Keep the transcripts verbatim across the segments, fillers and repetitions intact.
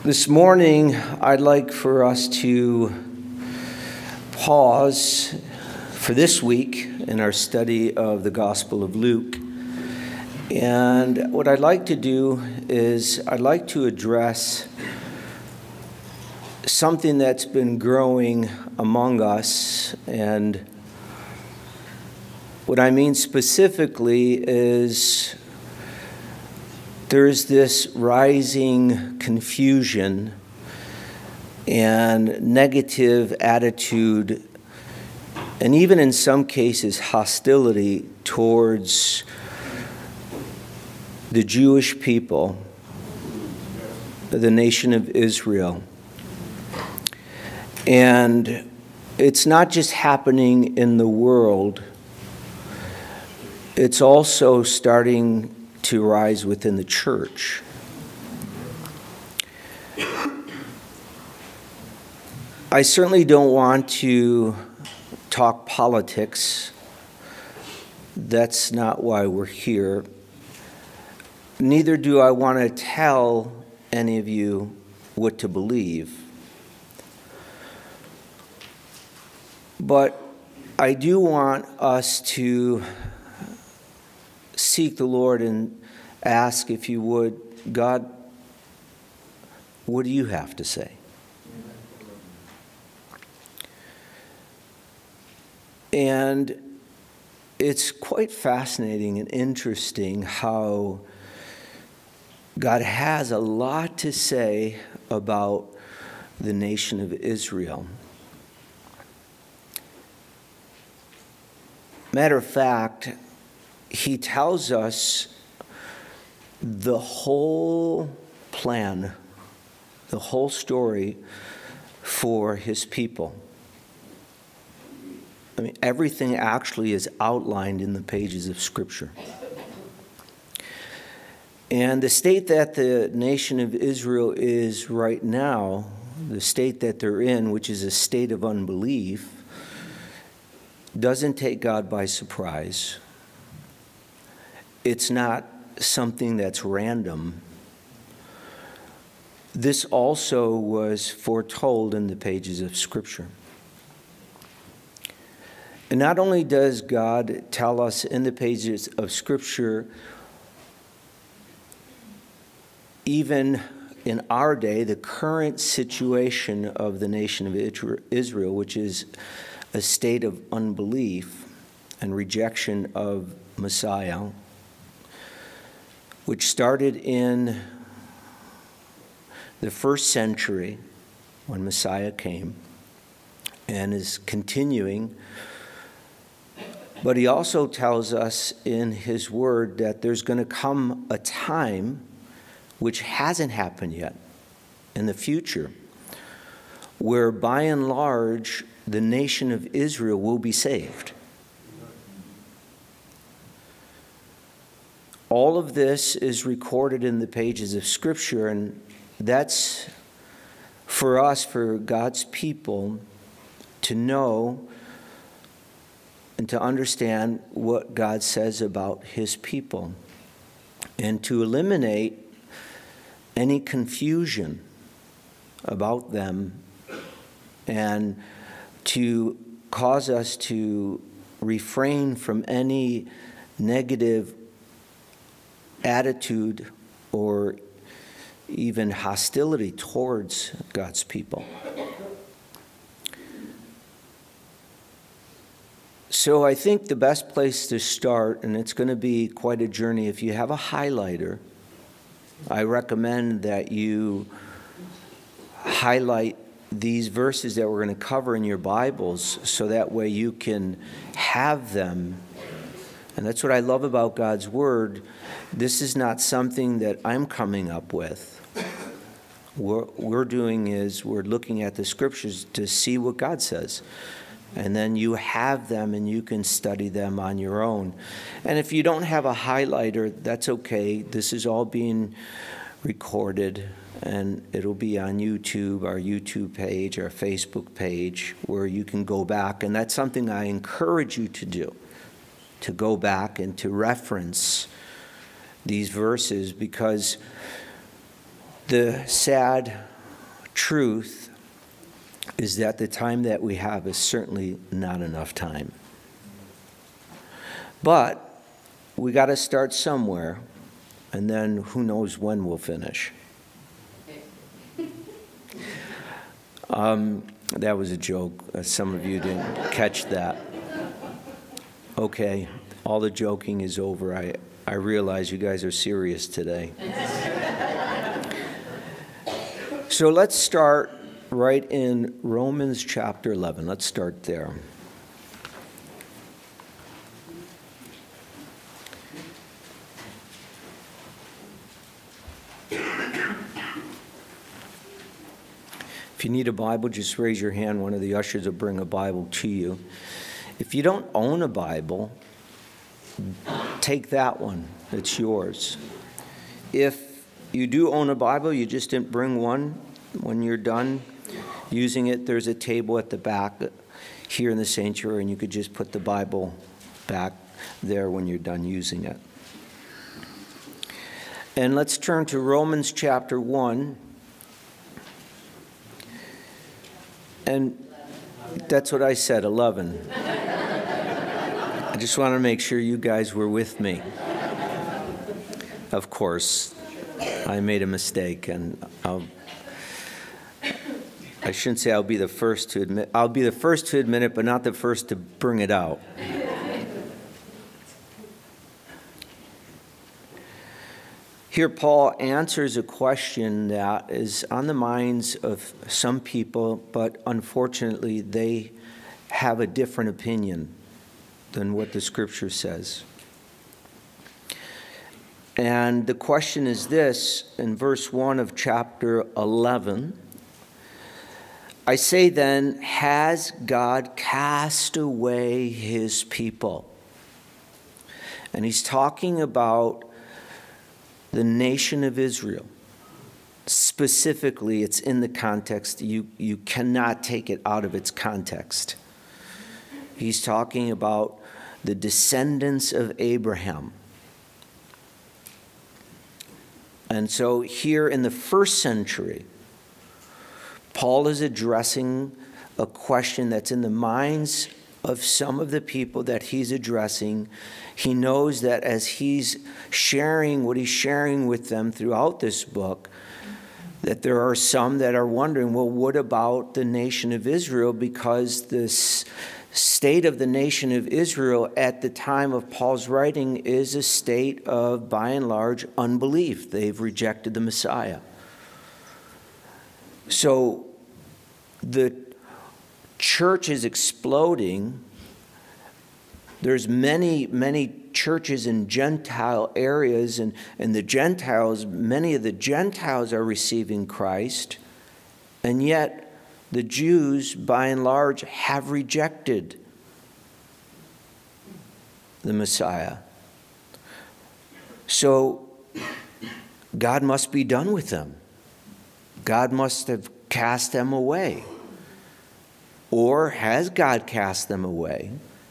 This morning, I'd like for us to pause for this week in our study of the Gospel of Luke. And what I'd like to do is I'd like to address something that's been growing among us. And what I mean specifically is there's this rising confusion and negative attitude, and even in some cases hostility towards the Jewish people, the nation of Israel. And it's not just happening in the world, it's also starting to rise within the church. I certainly don't want to talk politics. That's not why we're here. Neither do I want to tell any of you what to believe. But I do want us to seek the Lord and ask, if you would, God, what do you have to say? And it's quite fascinating and interesting how God has a lot to say about the nation of Israel. Matter of fact, He tells us the whole plan, the whole story for His people. I mean, everything actually is outlined in the pages of Scripture. And the state that the nation of Israel is right now, the state that they're in, which is a state of unbelief, doesn't take God by surprise. It's not something that's random. This also was foretold in the pages of Scripture. And not only does God tell us in the pages of Scripture, even in our day, the current situation of the nation of Israel, which is a state of unbelief and rejection of Messiah, which started in the first century when Messiah came and is continuing. But he also tells us in his word that there's going to come a time, which hasn't happened yet, in the future, where by and large the nation of Israel will be saved. All of this is recorded in the pages of Scripture, and that's for us, for God's people, to know and to understand what God says about His people, and to eliminate any confusion about them, and to cause us to refrain from any negative attitude or even hostility towards God's people. So I think the best place to start, and it's going to be quite a journey, if you have a highlighter, I recommend that you highlight these verses that we're going to cover in your Bibles, so that way you can have them. And that's what I love about God's Word. This is not something that I'm coming up with. What we're doing is we're looking at the Scriptures to see what God says. And then you have them and you can study them on your own. And if you don't have a highlighter, that's okay. This is all being recorded, and it'll be on YouTube, our YouTube page, our Facebook page, where you can go back. And that's something I encourage you to do, to go back and to reference these verses, because the sad truth is that the time that we have is certainly not enough time. But we got to start somewhere, and then who knows when we'll finish. Um, that was a joke. Uh, some of you didn't catch that. Okay, all the joking is over. I, I realize you guys are serious today. So let's start right in Romans chapter eleven. Let's start there. If you need a Bible, just raise your hand. One of the ushers will bring a Bible to you. If you don't own a Bible, take that one. It's yours. If you do own a Bible, you just didn't bring one, when you're done using it, there's a table at the back here in the sanctuary, and you could just put the Bible back there when you're done using it. And let's turn to Romans chapter one. And that's what I said, eleven. I just want to make sure you guys were with me. Of course, I made a mistake, and I'll, I shouldn't say I'll be the first to admit. I'll be the first to admit it, but not the first to bring it out. Here, Paul answers a question that is on the minds of some people, but unfortunately, they have a different opinion than what the Scripture says. And the question is this, in verse one of chapter eleven, I say then, has God cast away his people? And he's talking about the nation of Israel. Specifically, it's in the context. You, you cannot take it out of its context. He's talking about the descendants of Abraham. And so here in the first century, Paul is addressing a question that's in the minds of some of the people that he's addressing. He knows that as he's sharing what he's sharing with them throughout this book, that there are some that are wondering, well, what about the nation of Israel? Because this state of the nation of Israel at the time of Paul's writing is a state of, by and large, unbelief. They've rejected the Messiah. So the church is exploding. There's many, many churches in Gentile areas, and, and the Gentiles, many of the Gentiles are receiving Christ, and yet the Jews, by and large, have rejected the Messiah. So God must be done with them. God must have cast them away. Or has God cast them away?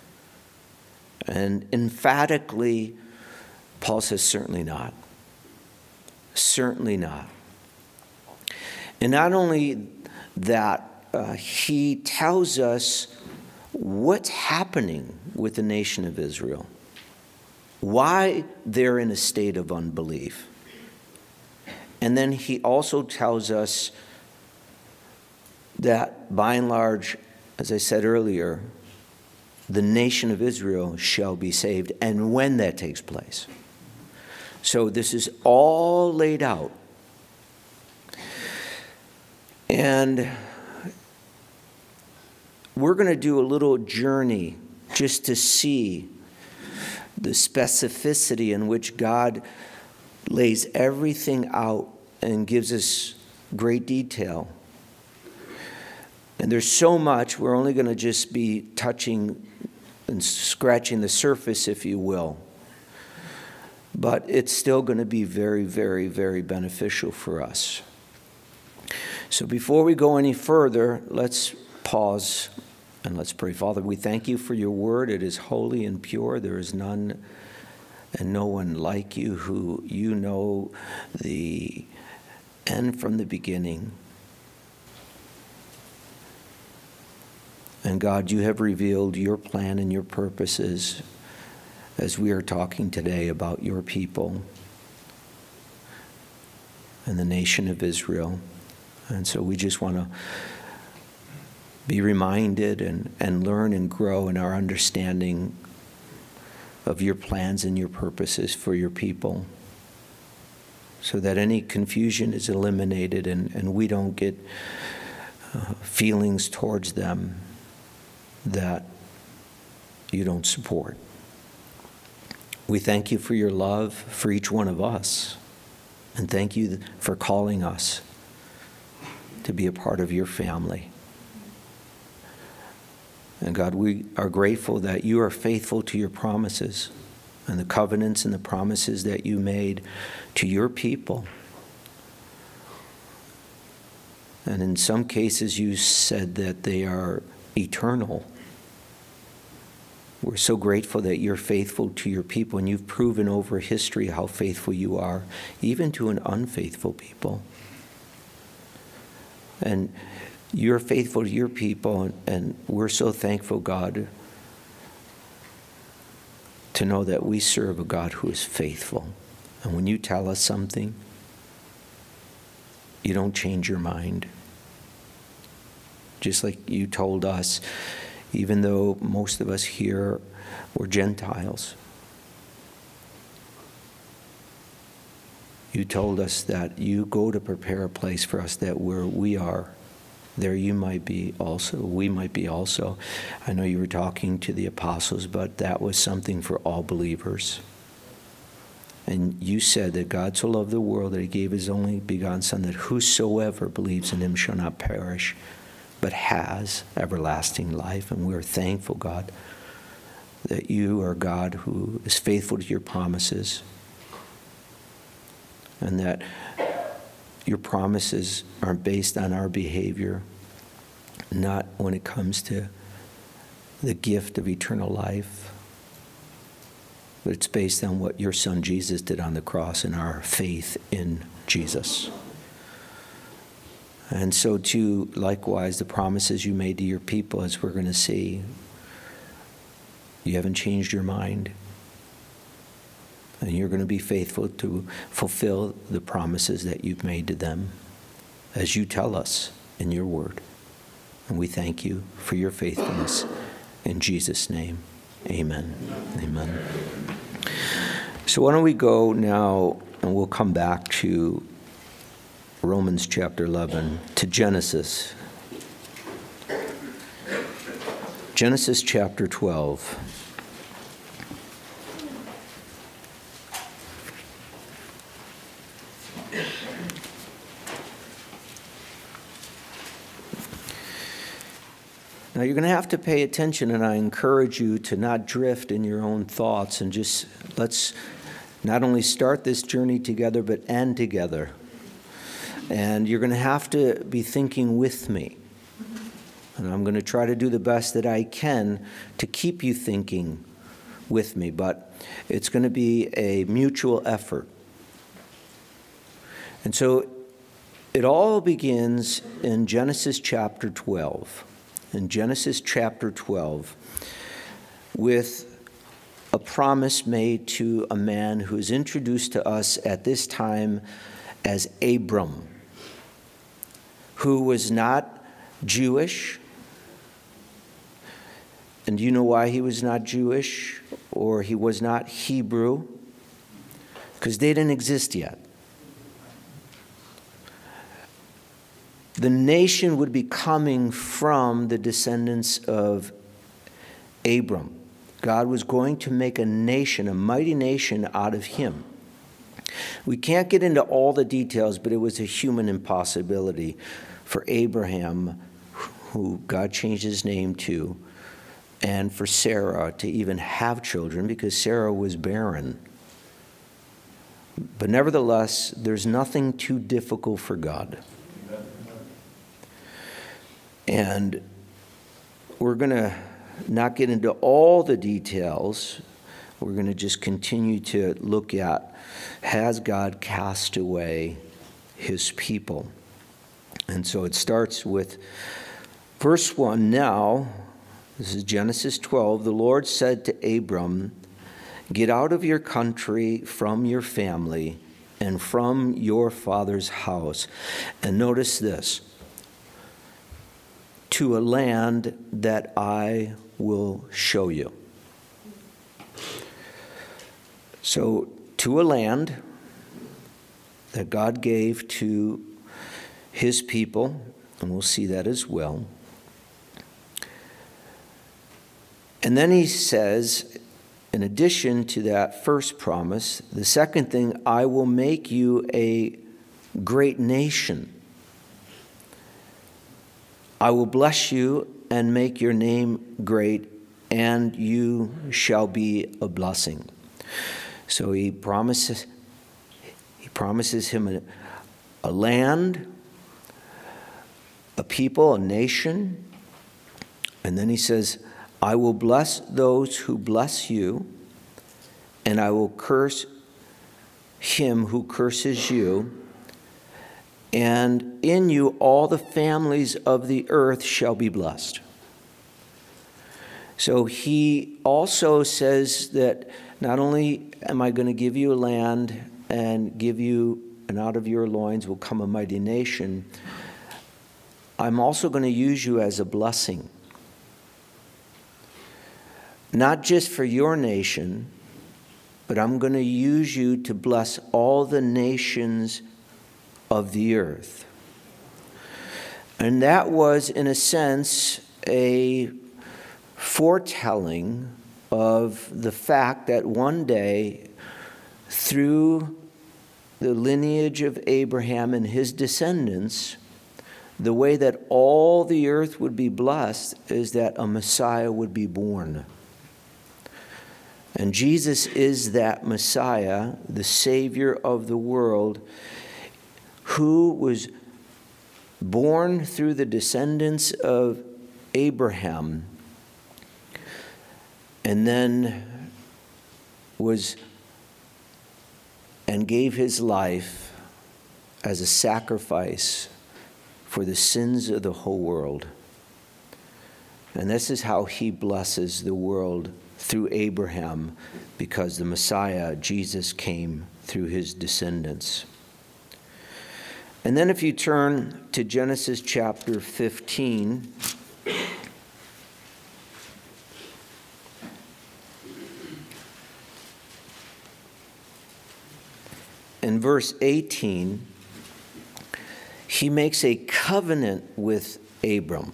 And emphatically, Paul says, certainly not. Certainly not. And not only that, uh, he tells us what's happening with the nation of Israel, why they're in a state of unbelief. And then he also tells us that, by and large, as I said earlier, the nation of Israel shall be saved, and when that takes place. So this is all laid out. And we're going to do a little journey just to see the specificity in which God lays everything out and gives us great detail. And there's so much, we're only going to just be touching and scratching the surface, if you will. But it's still going to be very, very, very beneficial for us. So before we go any further, let's pause and let's pray. Father, we thank you for your word. It is holy and pure. There is none and no one like you, who you know the end from the beginning. And God, you have revealed your plan and your purposes as we are talking today about your people and the nation of Israel. And so we just want to be reminded and, and learn and grow in our understanding of your plans and your purposes for your people, so that any confusion is eliminated and, and we don't get uh, feelings towards them that you don't support. We thank you for your love for each one of us, and thank you for calling us to be a part of your family. And God, we are grateful that you are faithful to your promises and the covenants and the promises that you made to your people. And in some cases, you said that they are eternal. We're so grateful that you're faithful to your people, and you've proven over history how faithful you are, even to an unfaithful people. And you're faithful to your people, and we're so thankful, God, to know that we serve a God who is faithful. And when you tell us something, you don't change your mind. Just like you told us, even though most of us here were Gentiles, you told us that you go to prepare a place for us, that where we are, there you might be also, we might be also. I know you were talking to the apostles, but that was something for all believers. And you said that God so loved the world that he gave his only begotten Son, that whosoever believes in him shall not perish, but has everlasting life. And we are thankful, God, that you are God who is faithful to your promises, and that your promises aren't based on our behavior, not when it comes to the gift of eternal life, but it's based on what your Son Jesus did on the cross and our faith in Jesus. And so too, likewise, the promises you made to your people, as we're going to see, you haven't changed your mind. And you're going to be faithful to fulfill the promises that you've made to them, as you tell us in your word. And we thank you for your faithfulness. In Jesus' name, amen. Amen. So why don't we go now, and we'll come back to Romans chapter eleven, to Genesis. Genesis chapter twelve. Now, you're going to have to pay attention, and I encourage you to not drift in your own thoughts, and just let's not only start this journey together, but end together. And you're going to have to be thinking with me. And I'm going to try to do the best that I can to keep you thinking with me, but it's going to be a mutual effort. And so it all begins in Genesis chapter twelve. In Genesis chapter twelve, with a promise made to a man who is introduced to us at this time as Abram, who was not Jewish. And do you know why he was not Jewish, or he was not Hebrew? Because they didn't exist yet. The nation would be coming from the descendants of Abram. God was going to make a nation, a mighty nation out of him. We can't get into all the details, but it was a human impossibility for Abraham, who God changed his name to, and for Sarah to even have children, because Sarah was barren. But nevertheless, there's nothing too difficult for God. And we're going to not get into all the details. We're going to just continue to look at, has God cast away his people? And so it starts with verse one. Now, This is Genesis twelve. The Lord said to Abram, "Get out of your country, from your family, and from your father's house." And notice this, "to a land that I will show you." So, to a land that God gave to his people, and we'll see that as well. And then he says, in addition to that first promise, the second thing, "I will make you a great nation. I will bless you and make your name great, and you shall be a blessing." So he promises, he promises him a, a land, a people, a nation, and then he says, "I will bless those who bless you, and I will curse him who curses you. And in you all the families of the earth shall be blessed." So he also says that not only am I going to give you a land and give you, and out of your loins will come a mighty nation, I'm also going to use you as a blessing. Not just for your nation, but I'm going to use you to bless all the nations of the earth. And that was, in a sense, a foretelling of the fact that one day, through the lineage of Abraham and his descendants, the way that all the earth would be blessed is that a Messiah would be born. And Jesus is that Messiah, the Savior of the world, who was born through the descendants of Abraham, and then was and gave his life as a sacrifice for the sins of the whole world. And this is how he blesses the world, through Abraham, because the Messiah, Jesus, came through his descendants. And then if you turn to Genesis chapter fifteen, in verse eighteen, he makes a covenant with Abram.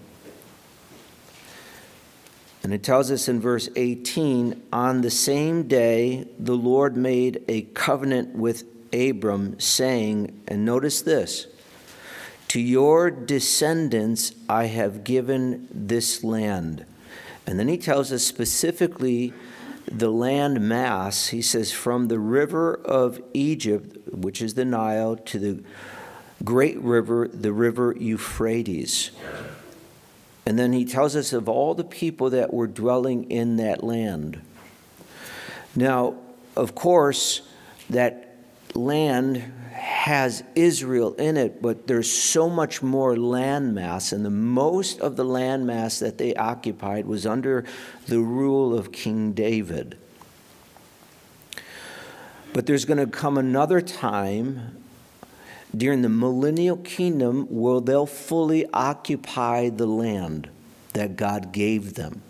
And it tells us in verse eighteen, "On the same day the Lord made a covenant with Abram, saying," and notice this, "To your descendants I have given this land." And then he tells us specifically the land mass. He says, "From the river of Egypt," which is the Nile, "to the great river, the river Euphrates." And then he tells us of all the people that were dwelling in that land. Now, of course, that land has Israel in it, but there's so much more land mass, and the most of the land mass that they occupied was under the rule of King David. But there's going to come another time during the millennial kingdom where they'll fully occupy the land that God gave them.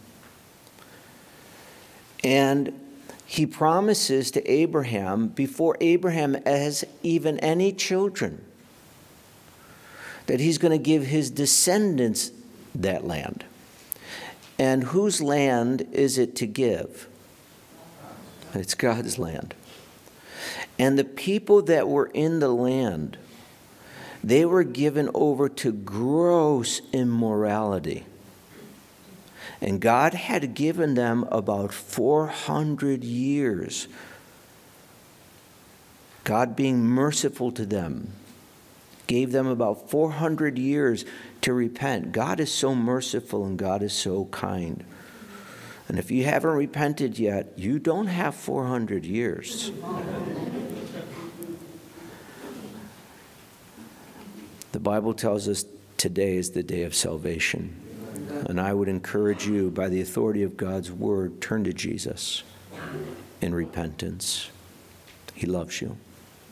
And he promises to Abraham, before Abraham has even any children, that he's going to give his descendants that land. And whose land is it to give? It's God's land. And the people that were in the land, they were given over to gross immorality. And God had given them about four hundred years. God, being merciful to them, gave them about four hundred years to repent. God is so merciful and God is so kind. And if you haven't repented yet, you don't have four hundred years. The Bible tells us today is the day of salvation. And I would encourage you, by the authority of God's word, turn to Jesus in repentance. He loves you.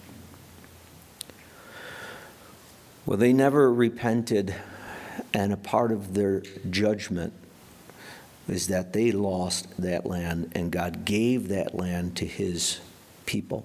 Well, they never repented, and a part of their judgment is that they lost that land, and God gave that land to his people.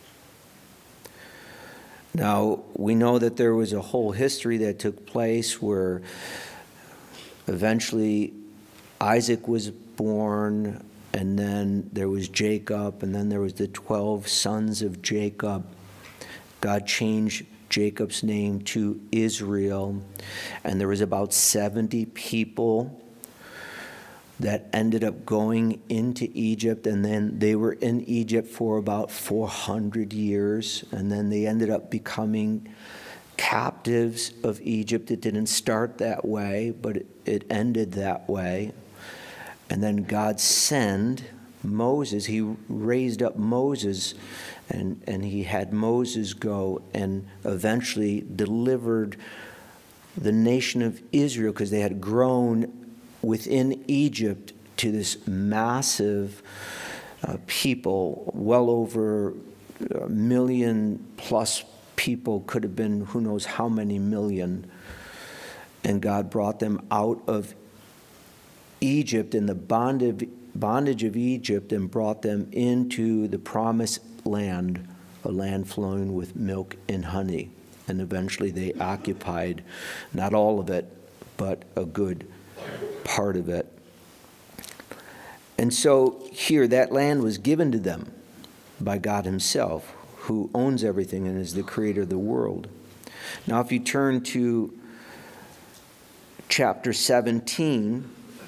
Now, we know that there was a whole history that took place where eventually Isaac was born, and then there was Jacob, and then there was the twelve sons of Jacob. God changed Jacob's name to Israel, and there was about seventy people that ended up going into Egypt, and then they were in Egypt for about four hundred years, and then they ended up becoming captives of Egypt. It didn't start that way, but it, it ended that way. And then God sent Moses. He raised up Moses, and, and he had Moses go and eventually delivered the nation of Israel, because they had grown within Egypt to this massive uh, people, well over a million plus people, could have been who knows how many million. And God brought them out of Egypt in the bondage, bondage of Egypt, and brought them into the promised land, a land flowing with milk and honey. And eventually they occupied not all of it, but a good part of it. And so here, that land was given to them by God himself, who owns everything and is the creator of the world. Now, if you turn to chapter seventeen,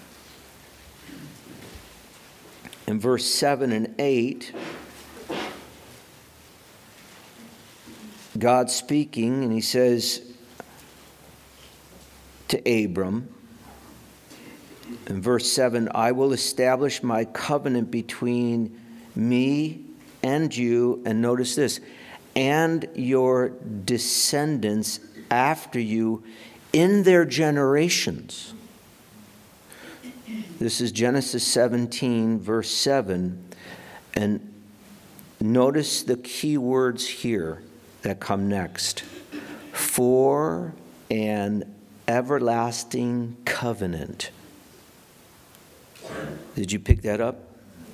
in verse seven and eight, God speaking, and he says to Abram, in verse seven, I will establish my covenant between me and you, and notice this, and your descendants after you in their generations. This is Genesis seventeen, verse seven, and notice the key words here that come next. For an everlasting covenant. Did you pick that up?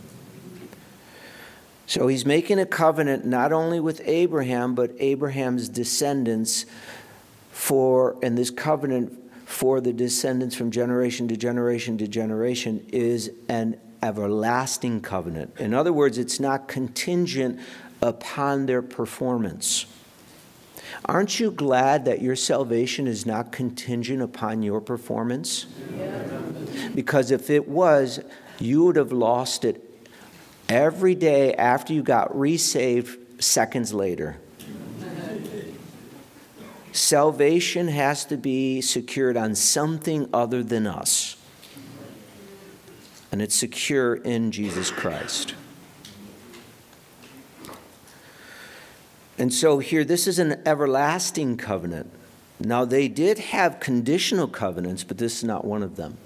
So he's making a covenant not only with Abraham, but Abraham's descendants for, and this covenant for the descendants from generation to generation to generation is an everlasting covenant. In other words, it's not contingent upon their performance. Aren't you glad that your salvation is not contingent upon your performance? Yeah. Because if it was, you would have lost it every day after you got resaved seconds later. Salvation has to be secured on something other than us. And it's secure in Jesus Christ. And so here, this is an everlasting covenant. Now, they did have conditional covenants, but this is not one of them.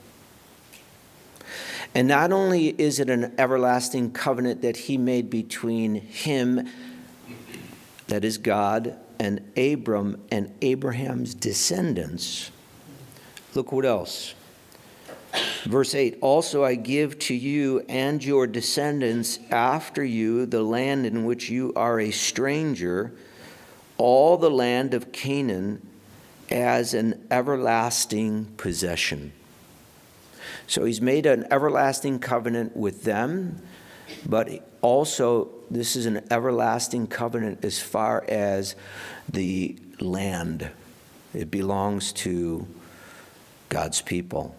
And not only is it an everlasting covenant that he made between him, that is God, and Abram and Abraham's descendants. Look what else. Verse eight, also I give to you and your descendants after you the land in which you are a stranger, all the land of Canaan, as an everlasting possession. So he's made an everlasting covenant with them, but also this is an everlasting covenant as far as the land. It belongs to God's people.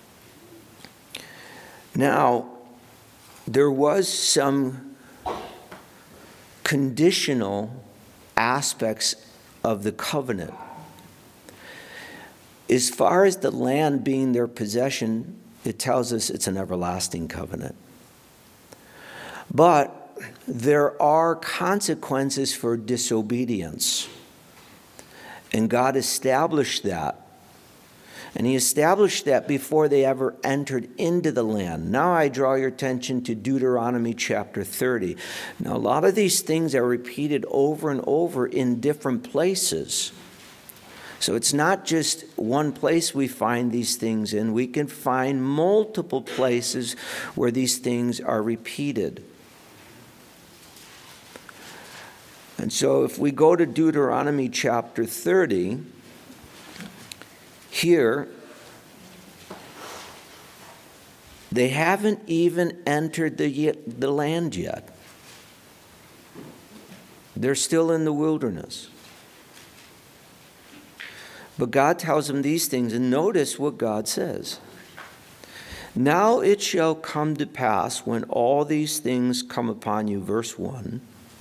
Now, there was some conditional aspects of the covenant. As far as the land being their possession, it tells us it's an everlasting covenant. But there are consequences for disobedience. And God established that. And he established that before they ever entered into the land. Now I draw your attention to Deuteronomy chapter thirty. Now a lot of these things are repeated over and over in different places. So it's not just one place we find these things in. We can find multiple places where these things are repeated. And so if we go to Deuteronomy chapter thirty, here, they haven't even entered the, the land yet. They're still in the wilderness. But God tells them these things, and notice what God says. Now it shall come to pass when all these things come upon you, verse one,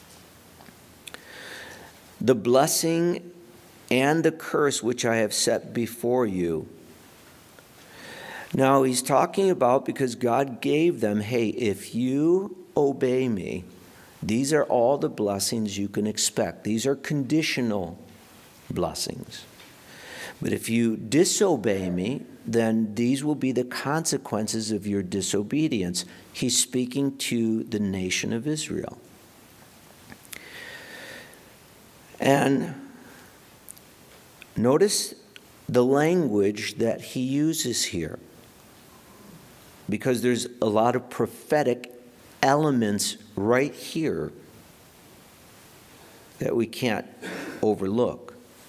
the blessing and the curse which I have set before you. Now he's talking about, because God gave them, hey, if you obey me, these are all the blessings you can expect. These are conditional blessings. But if you disobey me, then these will be the consequences of your disobedience. He's speaking to the nation of Israel. And notice the language that he uses here, because there's a lot of prophetic elements right here that we can't overlook.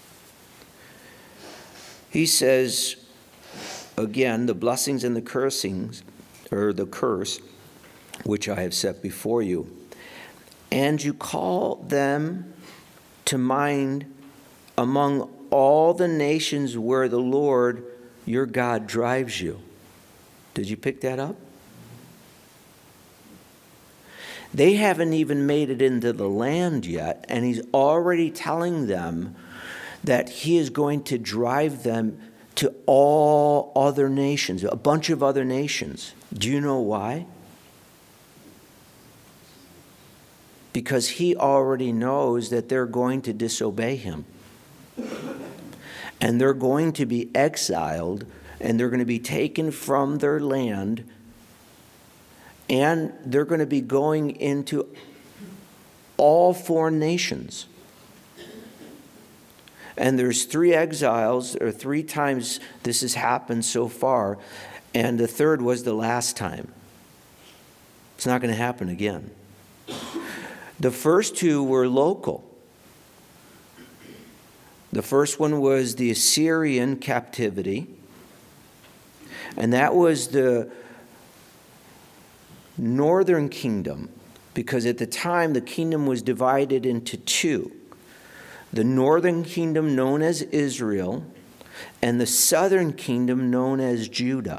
He says, again, the blessings and the cursings, or the curse, which I have set before you, and you call them to mind among all the nations where the Lord your God drives you. Did you pick that up? They haven't even made it into the land yet, and he's already telling them that he is going to drive them to all other nations, a bunch of other nations. Do you know why? Because he already knows that they're going to disobey him. And they're going to be exiled, and they're going to be taken from their land, and they're going to be going into all foreign nations. And there's three exiles, or three times this has happened so far, and the third was the last time. It's not going to happen again. The first two were local. The first one was the Assyrian captivity, and that was the northern kingdom, because at the time the kingdom was divided into two. The northern kingdom known as Israel, and the southern kingdom known as Judah.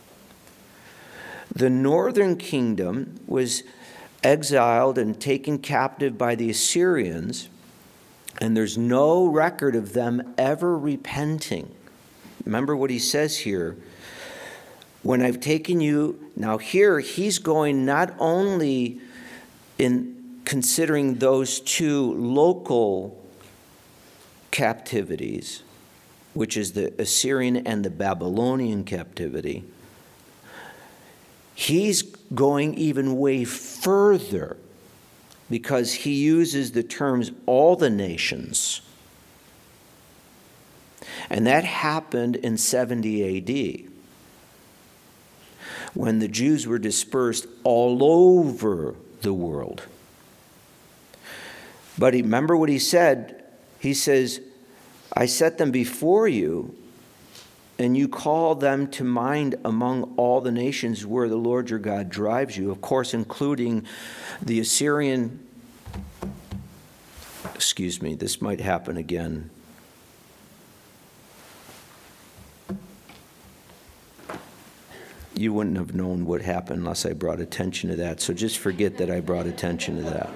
The northern kingdom was exiled and taken captive by the Assyrians, and there's no record of them ever repenting. Remember what he says here. When I've taken you, now here he's going not only in considering those two local captivities, which is the Assyrian and the Babylonian captivity, he's going even way further, because he uses the terms all the nations. And that happened in seventy A D, when the Jews were dispersed all over the world. But remember what he said. He says, I set them before you, and you call them to mind among all the nations where the Lord your God drives you, of course, including the Assyrian. Excuse me, this might happen again. You wouldn't have known what happened unless I brought attention to that, so just forget that I brought attention to that.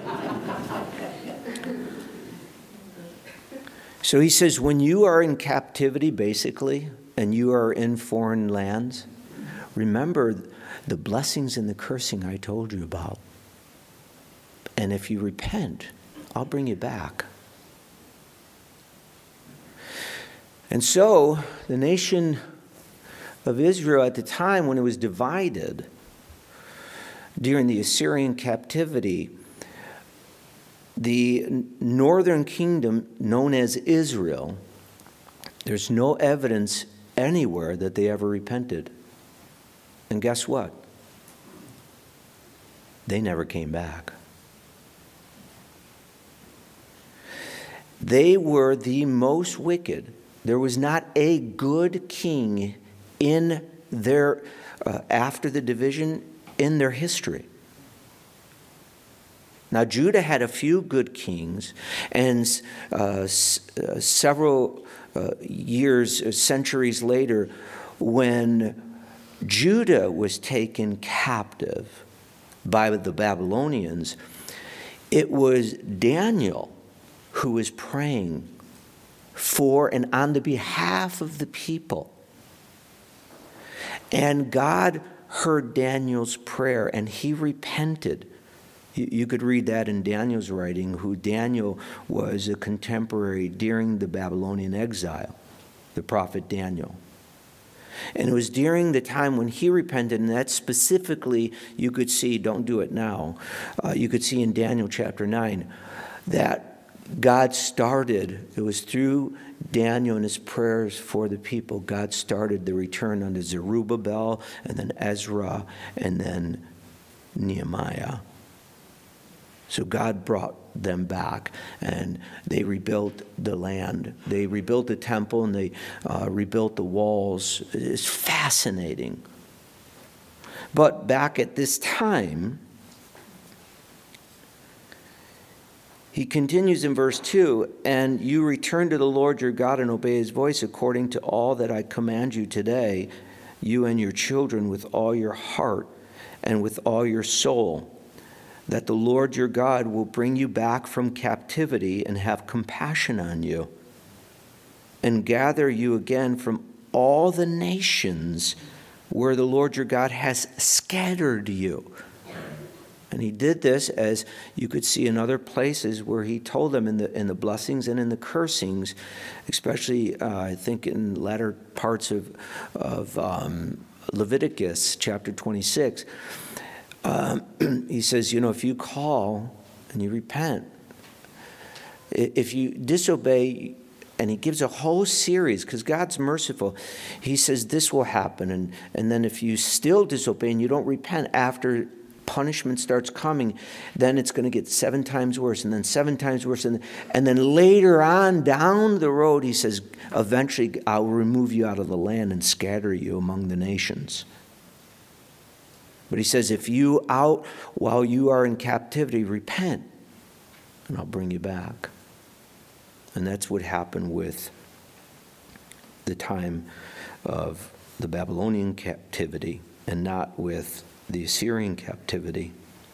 So he says, when you are in captivity, basically, and you are in foreign lands, remember the blessings and the cursing I told you about. And if you repent, I'll bring you back. And so the nation of Israel at the time when it was divided during the Assyrian captivity, the northern kingdom known as Israel, there's no evidence anywhere that they ever repented. And guess what? They never came back. They were the most wicked. There was not a good king in their, uh, after the division, in their history. Now, Judah had a few good kings, and uh, s- uh, several uh, years, uh, centuries later, when Judah was taken captive by the Babylonians, it was Daniel who was praying for and on the behalf of the people. And God heard Daniel's prayer, and he repented. You, you could read that in Daniel's writing, who Daniel was a contemporary during the Babylonian exile, the prophet Daniel. And it was during the time when he repented, and that specifically you could see, don't do it now, uh, you could see in Daniel chapter nine, that God started, it was through Daniel and his prayers for the people, God started the return under Zerubbabel, and then Ezra, and then Nehemiah. So God brought them back, and they rebuilt the land. They rebuilt the temple, and they uh, rebuilt the walls. It's fascinating. But back at this time, he continues in verse two, and you return to the Lord your God and obey his voice according to all that I command you today, you and your children with all your heart and with all your soul, that the Lord your God will bring you back from captivity and have compassion on you, and gather you again from all the nations where the Lord your God has scattered you. And he did this, as you could see in other places, where he told them in the in the blessings and in the cursings, especially uh, I think in latter parts of of um, Leviticus chapter twenty-six. Um, he says, you know, if you call and you repent, if you disobey, and he gives a whole series, because God's merciful. He says this will happen, and and then if you still disobey and you don't repent after punishment starts coming, then it's going to get seven times worse, and then seven times worse, and, and then later on down the road, he says, eventually I will remove you out of the land and scatter you among the nations. But he says, if you out while you are in captivity, repent, and I'll bring you back. And that's what happened with the time of the Babylonian captivity, and not with the Assyrian captivity.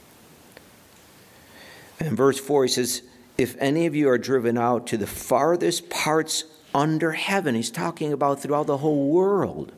In verse four, he says, if any of you are driven out to the farthest parts under heaven, he's talking about throughout the whole world,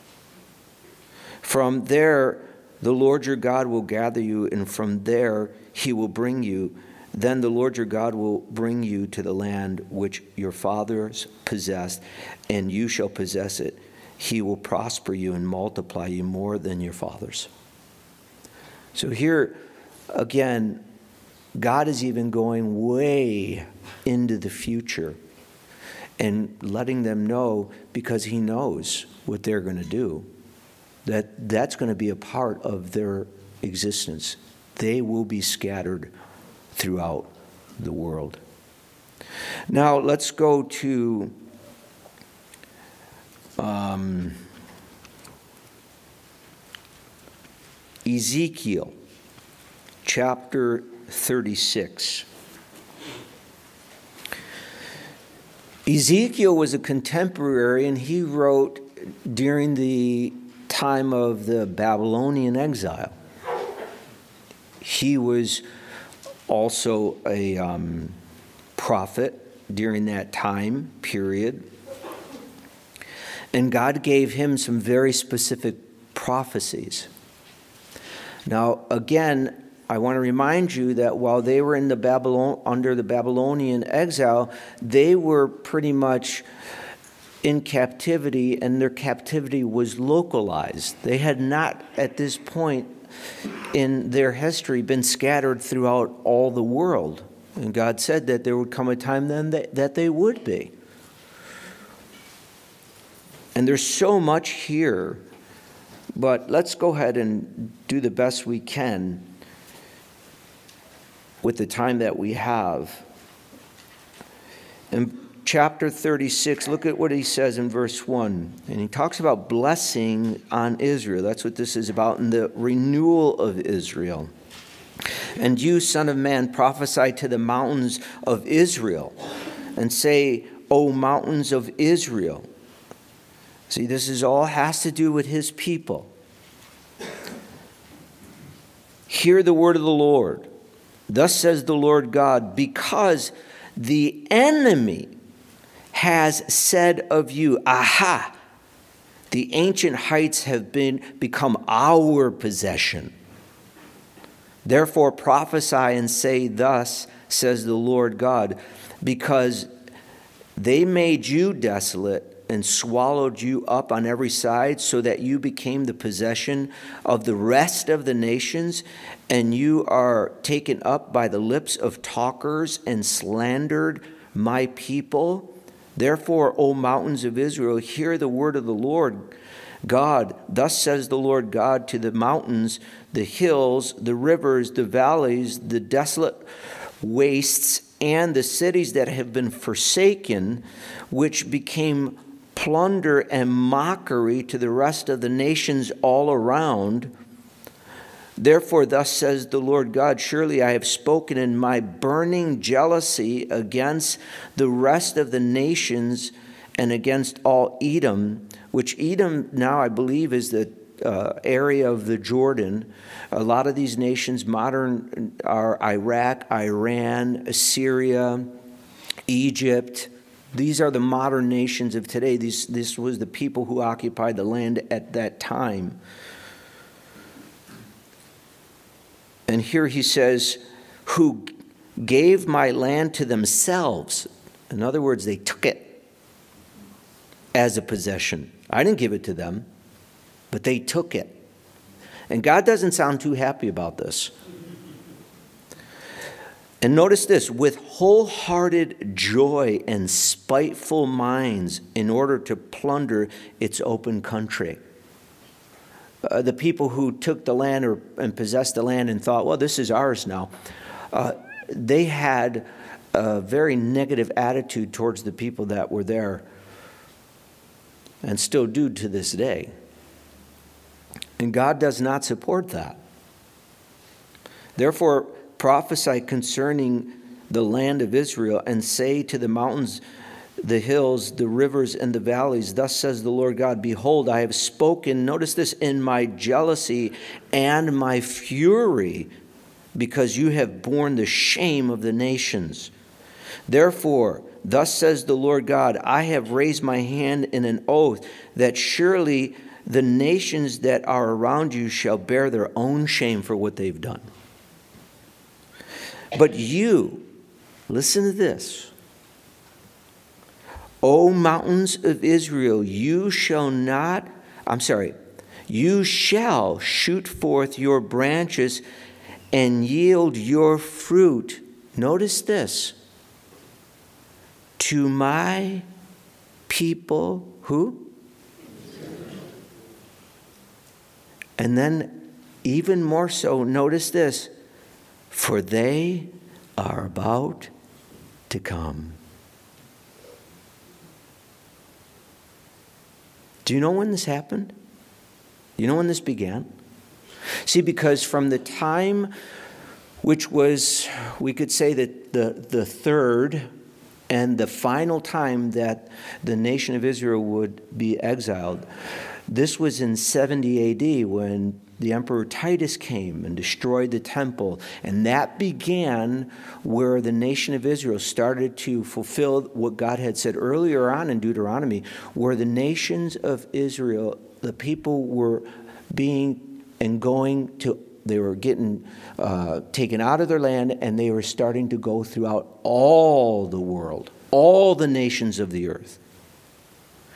from there the Lord your God will gather you, and from there he will bring you. Then the Lord your God will bring you to the land which your fathers possessed, and you shall possess it. He will prosper you and multiply you more than your fathers. So here, again, God is even going way into the future and letting them know, because he knows what they're going to do, that that's going to be a part of their existence. They will be scattered throughout the world. Now, let's go to um, Ezekiel chapter thirty-six. Ezekiel was a contemporary, and he wrote during the time of the Babylonian exile. He was also a um, prophet during that time period. And God gave him some very specific prophecies. Now, again, I want to remind you that while they were in the Babylon under the Babylonian exile, they were pretty much in captivity, and their captivity was localized. They had not, at this point in their history, been scattered throughout all the world. And God said that there would come a time then that, that they would be. And there's so much here, but let's go ahead and do the best we can with the time that we have. In chapter thirty-six, look at what he says in verse one. And he talks about blessing on Israel. That's what this is about, in the renewal of Israel. And you, son of man, prophesy to the mountains of Israel, and say, O mountains of Israel. See, this is all has to do with his people. Hear the word of the Lord. Thus says the Lord God, because the enemy has said of you, aha, the ancient heights have been become our possession. Therefore prophesy and say, thus says the Lord God, because they made you desolate and swallowed you up on every side, so that you became the possession of the rest of the nations, and you are taken up by the lips of talkers and slandered my people. Therefore, O mountains of Israel, hear the word of the Lord God. Thus says the Lord God to the mountains, the hills, the rivers, the valleys, the desolate wastes, and the cities that have been forsaken, which became plunder and mockery to the rest of the nations all around. Therefore, thus says the Lord God, surely I have spoken in my burning jealousy against the rest of the nations and against all Edom, which Edom now I believe is the uh, area of the Jordan. A lot of these nations modern are Iraq, Iran, Assyria, Egypt. These are the modern nations of today. These, this was the people who occupied the land at that time. And here he says, who gave my land to themselves. In other words, they took it as a possession. I didn't give it to them, but they took it. And God doesn't sound too happy about this. And notice this, with wholehearted joy and spiteful minds in order to plunder its open country. Uh, the people who took the land or, and possessed the land and thought, well, this is ours now, uh, they had a very negative attitude towards the people that were there, and still do to this day. And God does not support that. Therefore, prophesy concerning the land of Israel, and say to the mountains, the hills, the rivers, and the valleys, thus says the Lord God, behold, I have spoken, notice this, in my jealousy and my fury, because you have borne the shame of the nations. Therefore, thus says the Lord God, I have raised my hand in an oath, that surely the nations that are around you shall bear their own shame for what they've done. But you, listen to this. O mountains of Israel, you shall not, I'm sorry, you shall shoot forth your branches and yield your fruit. Notice this. To my people, who? And then even more so, notice this. For they are about to come. Do you know when this happened? Do you know when this began? See, because from the time, which was, we could say that the, the third and the final time that the nation of Israel would be exiled, this was in seventy A D when the Emperor Titus came and destroyed the temple. And that began where the nation of Israel started to fulfill what God had said earlier on in Deuteronomy, where the nations of Israel, the people were being and going to, they were getting uh, taken out of their land, and they were starting to go throughout all the world, all the nations of the earth.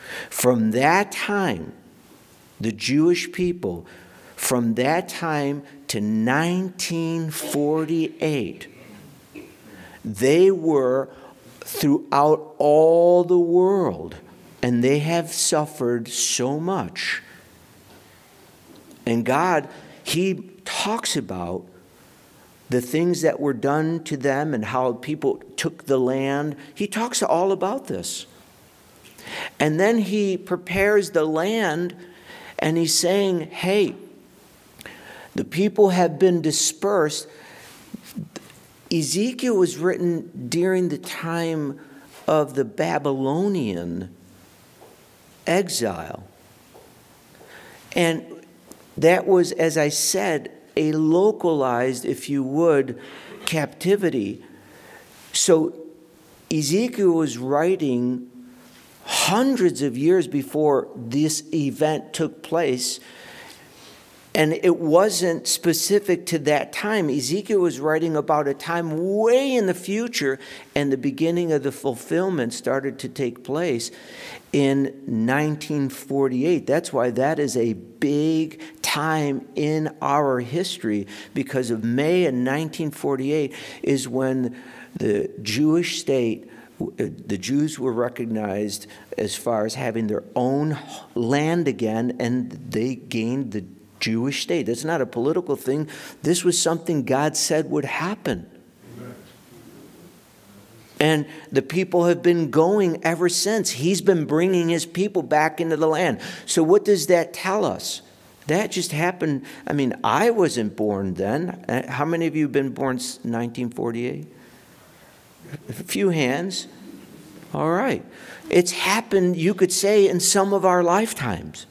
From that time, the Jewish people, from that time to nineteen forty-eight, they were throughout all the world, and they have suffered so much. And God, He talks about the things that were done to them and how people took the land. He talks all about this. And then He prepares the land, and He's saying, hey, the people have been dispersed. Ezekiel was written during the time of the Babylonian exile. And that was, as I said, a localized, if you would, captivity. So Ezekiel was writing hundreds of years before this event took place. And it wasn't specific to that time. Ezekiel was writing about a time way in the future, and the beginning of the fulfillment started to take place in nineteen forty-eight. That's why that is a big time in our history, because of May of nineteen forty-eight is when the Jewish state, the Jews were recognized as far as having their own land again, and they gained the Jewish state. That's not a political thing. This was something God said would happen. Amen. And the people have been going ever since. He's been bringing His people back into the land. So what does that tell us? That just happened. I mean, I wasn't born then. How many of you have been born nineteen forty-eight? A few hands. All right. It's happened, you could say, in some of our lifetimes.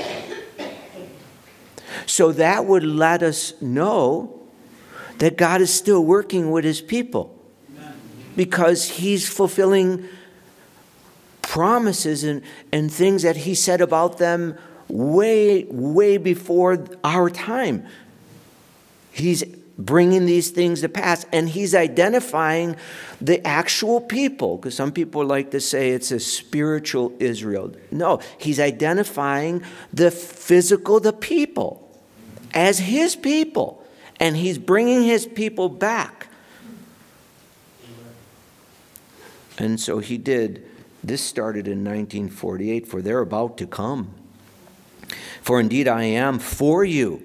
So that would let us know that God is still working with His people, because He's fulfilling promises and, and things that He said about them way, way before our time. He's bringing these things to pass, and He's identifying the actual people, because some people like to say it's a spiritual Israel. No, He's identifying the physical, the people, as His people, and He's bringing His people back. And so He did. This started in nineteen forty-eight, for they're about to come. For indeed I am for you,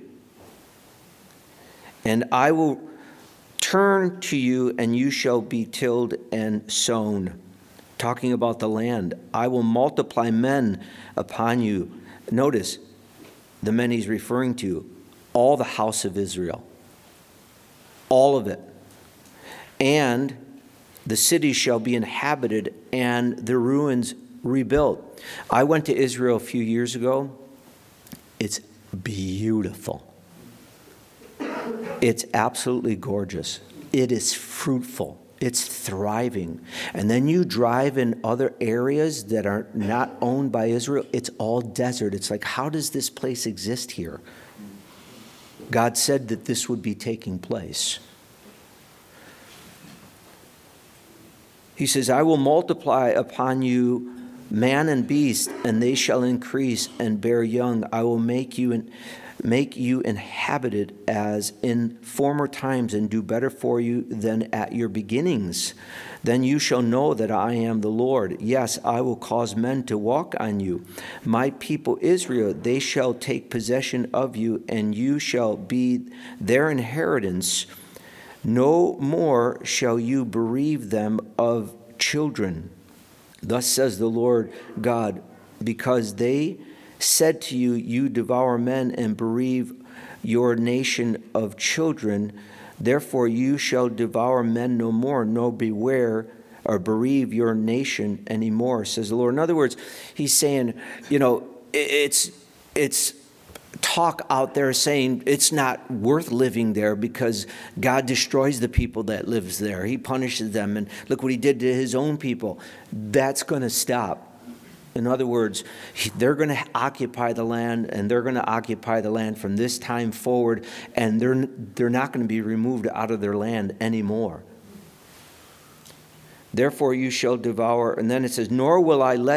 and I will turn to you, and you shall be tilled and sown. Talking about the land. I will multiply men upon you. Notice the men He's referring to. All the house of Israel. All of it. And the cities shall be inhabited and the ruins rebuilt. I went to Israel a few years ago. It's beautiful. It's absolutely gorgeous. It is fruitful. It's thriving. And then you drive in other areas that are not owned by Israel. It's all desert. It's like, how does this place exist here? God said that this would be taking place. He says, I will multiply upon you man and beast, and they shall increase and bear young. I will make you in, make you inhabited as in former times, and do better for you than at your beginnings. Then you shall know that I am the Lord. Yes, I will cause men to walk on you. My people Israel, they shall take possession of you, and you shall be their inheritance. No more shall you bereave them of children. Thus says the Lord God, because they said to you, you devour men and bereave your nation of children. Therefore you shall devour men no more, nor beware or bereave your nation anymore, says the Lord. In other words, He's saying, you know, it's it's talk out there saying it's not worth living there because God destroys the people that lives there. He punishes them, and look what He did to His own people. That's going to stop. In other words, they're going to occupy the land, and they're going to occupy the land from this time forward, and they're they're not going to be removed out of their land anymore. Therefore you shall devour, and then it says, nor will I let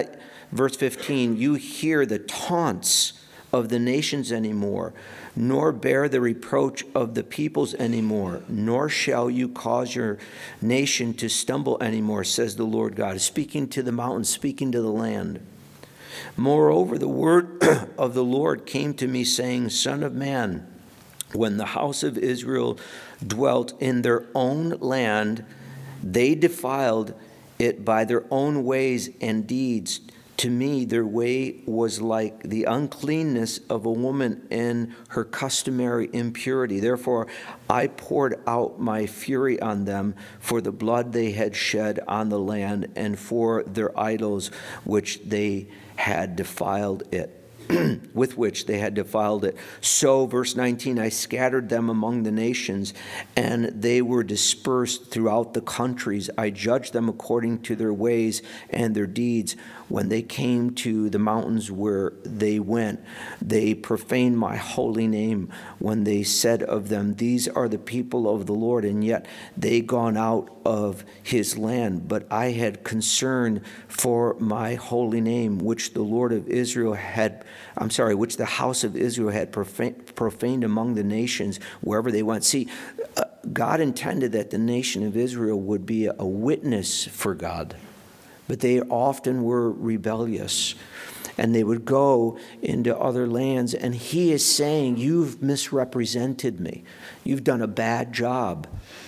Verse fifteen, you hear the taunts of the nations anymore, nor bear the reproach of the peoples anymore, nor shall you cause your nation to stumble anymore, says the Lord God. Speaking to the mountains, speaking to the land. Moreover, the word of the Lord came to me, saying, Son of man, when the house of Israel dwelt in their own land, they defiled it by their own ways and deeds. To me, their way was like the uncleanness of a woman in her customary impurity. Therefore, I poured out my fury on them for the blood they had shed on the land and for their idols which they had defiled it. with which they had defiled it. So, verse nineteen, I scattered them among the nations, and they were dispersed throughout the countries. I judged them according to their ways and their deeds. When they came to the mountains where they went, they profaned my holy name when they said of them, These are the people of the Lord, and yet they gone out of his land. But I had concern for my holy name, which the Lord of Israel had, I'm sorry, which the house of Israel had profaned, profaned among the nations wherever they went. See, uh, God intended that the nation of Israel would be a witness for God. But they often were rebellious, and they would go into other lands. And he is saying, you've misrepresented me. You've done a bad job.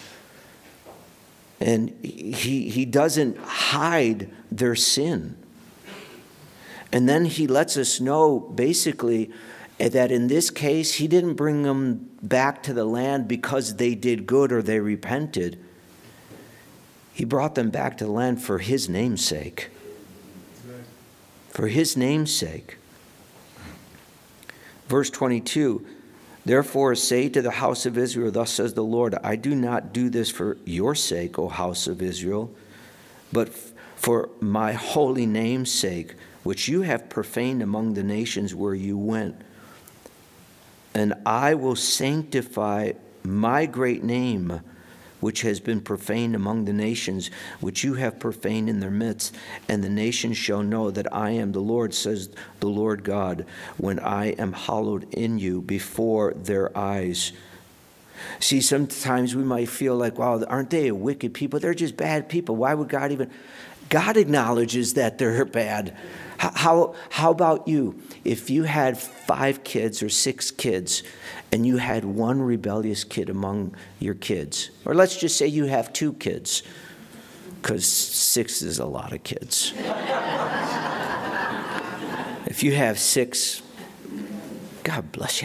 And he, he doesn't hide their sin. And then he lets us know, basically, that in this case, he didn't bring them back to the land because they did good or they repented. He brought them back to the land for his name's sake. For his name's sake. Verse twenty-two, Therefore say to the house of Israel, Thus says the Lord, I do not do this for your sake, O house of Israel, but for my holy name's sake, which you have profaned among the nations where you went. And I will sanctify my great name, which has been profaned among the nations, which you have profaned in their midst. And the nations shall know that I am the Lord, says the Lord God, when I am hallowed in you before their eyes. See, sometimes we might feel like, wow, aren't they a wicked people? They're just bad people. Why would God even... God acknowledges that they're bad. How, how, how about you? If you had five kids or six kids and you had one rebellious kid among your kids, or let's just say you have two kids, because six is a lot of kids. If you have six, God bless you.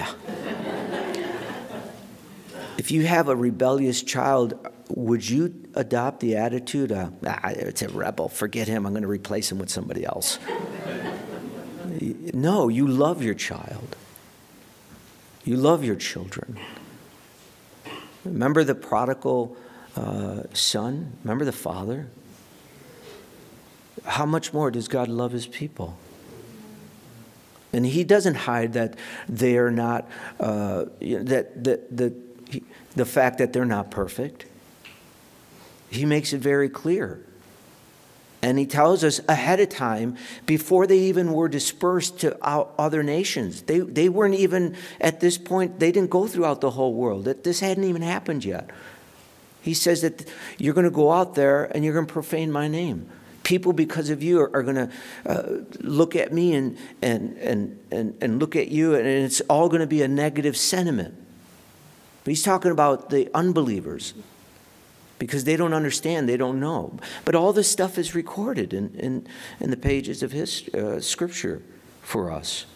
If you have a rebellious child, would you adopt the attitude, uh, ah, it's a rebel, forget him, I'm going to replace him with somebody else? No, you love your child. You love your children. Remember the prodigal uh, son? Remember the father? How much more does God love his people? And he doesn't hide that they are not, uh, that the, the, the fact that they're not perfect. He makes it very clear. And he tells us ahead of time, before they even were dispersed to other nations. They, they weren't even, at this point, they didn't go throughout the whole world. That this hadn't even happened yet. He says that you're going to go out there and you're going to profane my name. People, because of you, are, are going to uh, look at me and, and, and, and, and look at you, and it's all going to be a negative sentiment. But he's talking about the unbelievers, because they don't understand, they don't know. But all this stuff is recorded in, in, in the pages of his uh, scripture for us.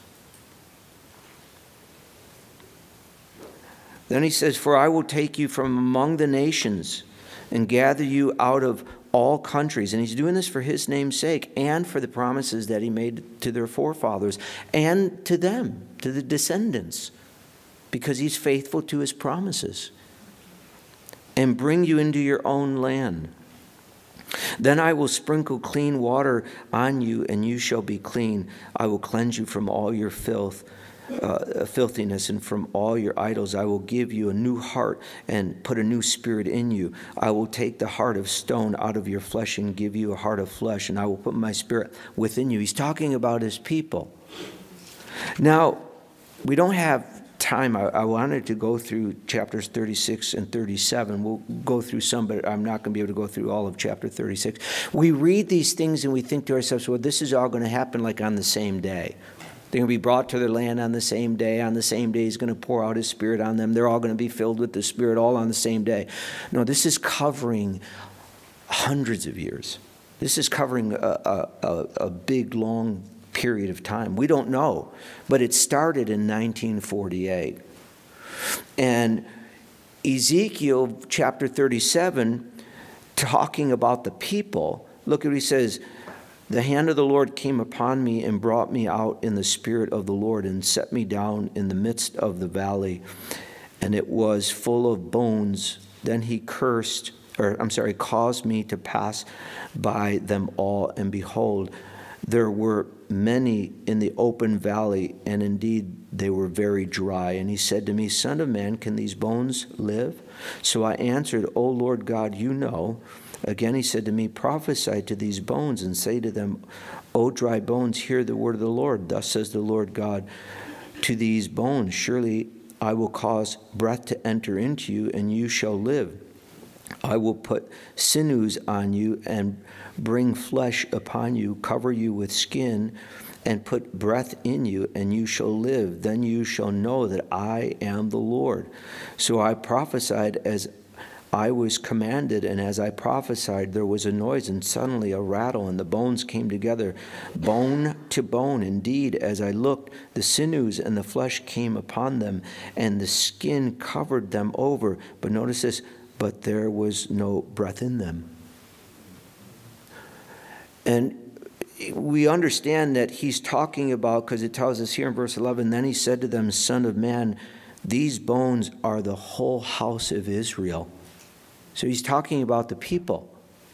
Then he says, For I will take you from among the nations and gather you out of all countries. And he's doing this for his name's sake and for the promises that he made to their forefathers and to them, to the descendants, because he's faithful to his promises. And bring you into your own land. Then I will sprinkle clean water on you, and you shall be clean. I will cleanse you from all your filth. uh, filthiness, and from all your idols I will give you a new heart and put a new spirit in you. I will take the heart of stone out of your flesh and give you a heart of flesh, and I will put my spirit within you. He's talking about his people. Now, we don't have time. I, I wanted to go through chapters thirty-six and thirty-seven. We'll go through some, but I'm not going to be able to go through all of chapter thirty-six. We read these things and we think to ourselves, well, this is all going to happen like on the same day. They're going to be brought to their land on the same day. On the same day, he's going to pour out his spirit on them. They're all going to be filled with the spirit all on the same day. No, this is covering hundreds of years. This is covering a, a, a, a big, long period of time. We don't know, but it started in nineteen forty-eight. And Ezekiel chapter thirty-seven, talking about the people, look at what he says. The hand of the Lord came upon me and brought me out in the spirit of the Lord and set me down in the midst of the valley, and it was full of bones. Then he cursed, or I'm sorry, caused me to pass by them all, and behold, there were many in the open valley, and indeed they were very dry. And he said to me, Son of man, can these bones live? So I answered, O Lord God, you know. Again he said to me, prophesy to these bones and say to them, O dry bones, hear the word of the Lord. Thus says the Lord God to these bones, surely I will cause breath to enter into you, and you shall live. I will put sinews on you and bring flesh upon you, cover you with skin, and put breath in you, and you shall live. Then you shall know that I am the Lord. So I prophesied as I was commanded, and as I prophesied, there was a noise, and suddenly a rattle, and the bones came together, bone to bone. Indeed, as I looked, the sinews and the flesh came upon them, and the skin covered them over. But notice this, but there was no breath in them. And we understand that he's talking about, because it tells us here in verse eleven, then he said to them, Son of man, these bones are the whole house of Israel. So he's talking about the people.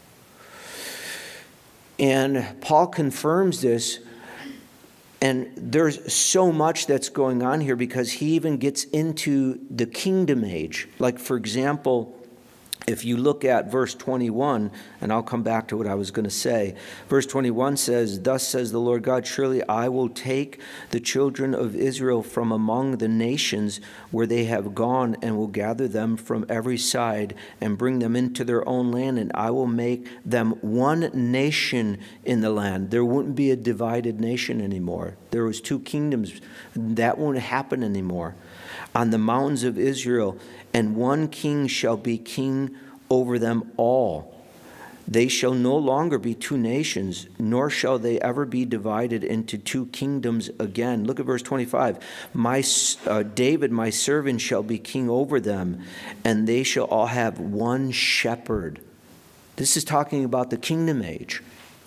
And Paul confirms this. And there's so much that's going on here, because he even gets into the kingdom age. Like, for example, if you look at verse twenty-one, and I'll come back to what I was going to say. Verse twenty-one says, Thus says the Lord God, surely I will take the children of Israel from among the nations where they have gone, and will gather them from every side and bring them into their own land, and I will make them one nation in the land. There wouldn't be a divided nation anymore. There was two kingdoms. That won't happen anymore. On the mountains of Israel, and one king shall be king over them all. They shall no longer be two nations, nor shall they ever be divided into two kingdoms again. Look at verse twenty-five. My uh, David, my servant, shall be king over them, and they shall all have one shepherd. This is talking about the kingdom age.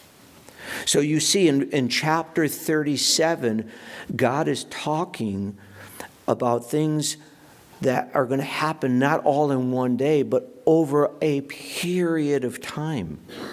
So you see in, in chapter thirty-seven, God is talking about things that are going to happen not all in one day, but over a period of time.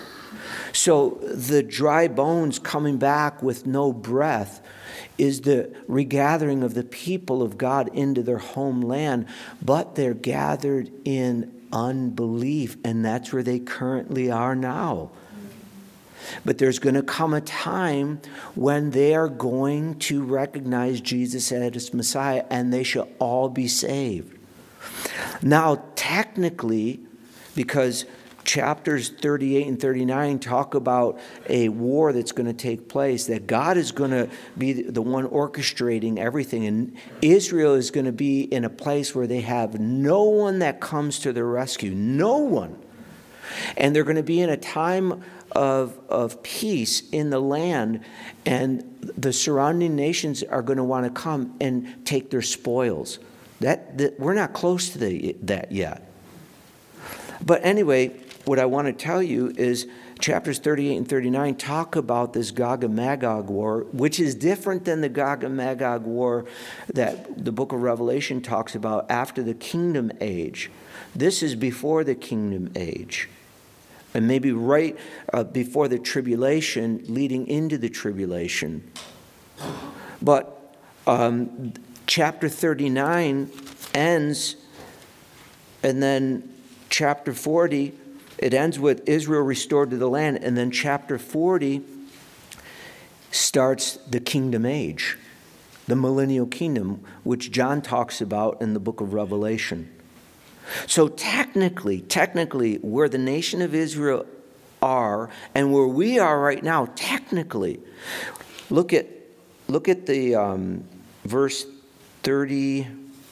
So the dry bones coming back with no breath is the regathering of the people of God into their homeland, but they're gathered in unbelief, and that's where they currently are now. But there's going to come a time when they are going to recognize Jesus as Messiah, and they shall all be saved. Now, technically, because chapters thirty-eight and thirty-nine talk about a war that's going to take place, that God is going to be the one orchestrating everything, and Israel is going to be in a place where they have no one that comes to their rescue, no one. And they're going to be in a time of, of peace in the land, and the surrounding nations are going to want to come and take their spoils. That, that we're not close to the, that yet. But anyway, what I want to tell you is chapters thirty-eight and thirty-nine talk about this Gog and Magog war, which is different than the Gog and Magog war that the book of Revelation talks about after the kingdom age. This is before the kingdom age. And maybe right uh, before the tribulation, leading into the tribulation. But Um, chapter thirty-nine ends, and then chapter forty, it ends with Israel restored to the land, and then chapter forty starts the kingdom age, the millennial kingdom, which John talks about in the book of Revelation. So technically, technically, where the nation of Israel are and where we are right now, technically, look at look at the um, verse thirty.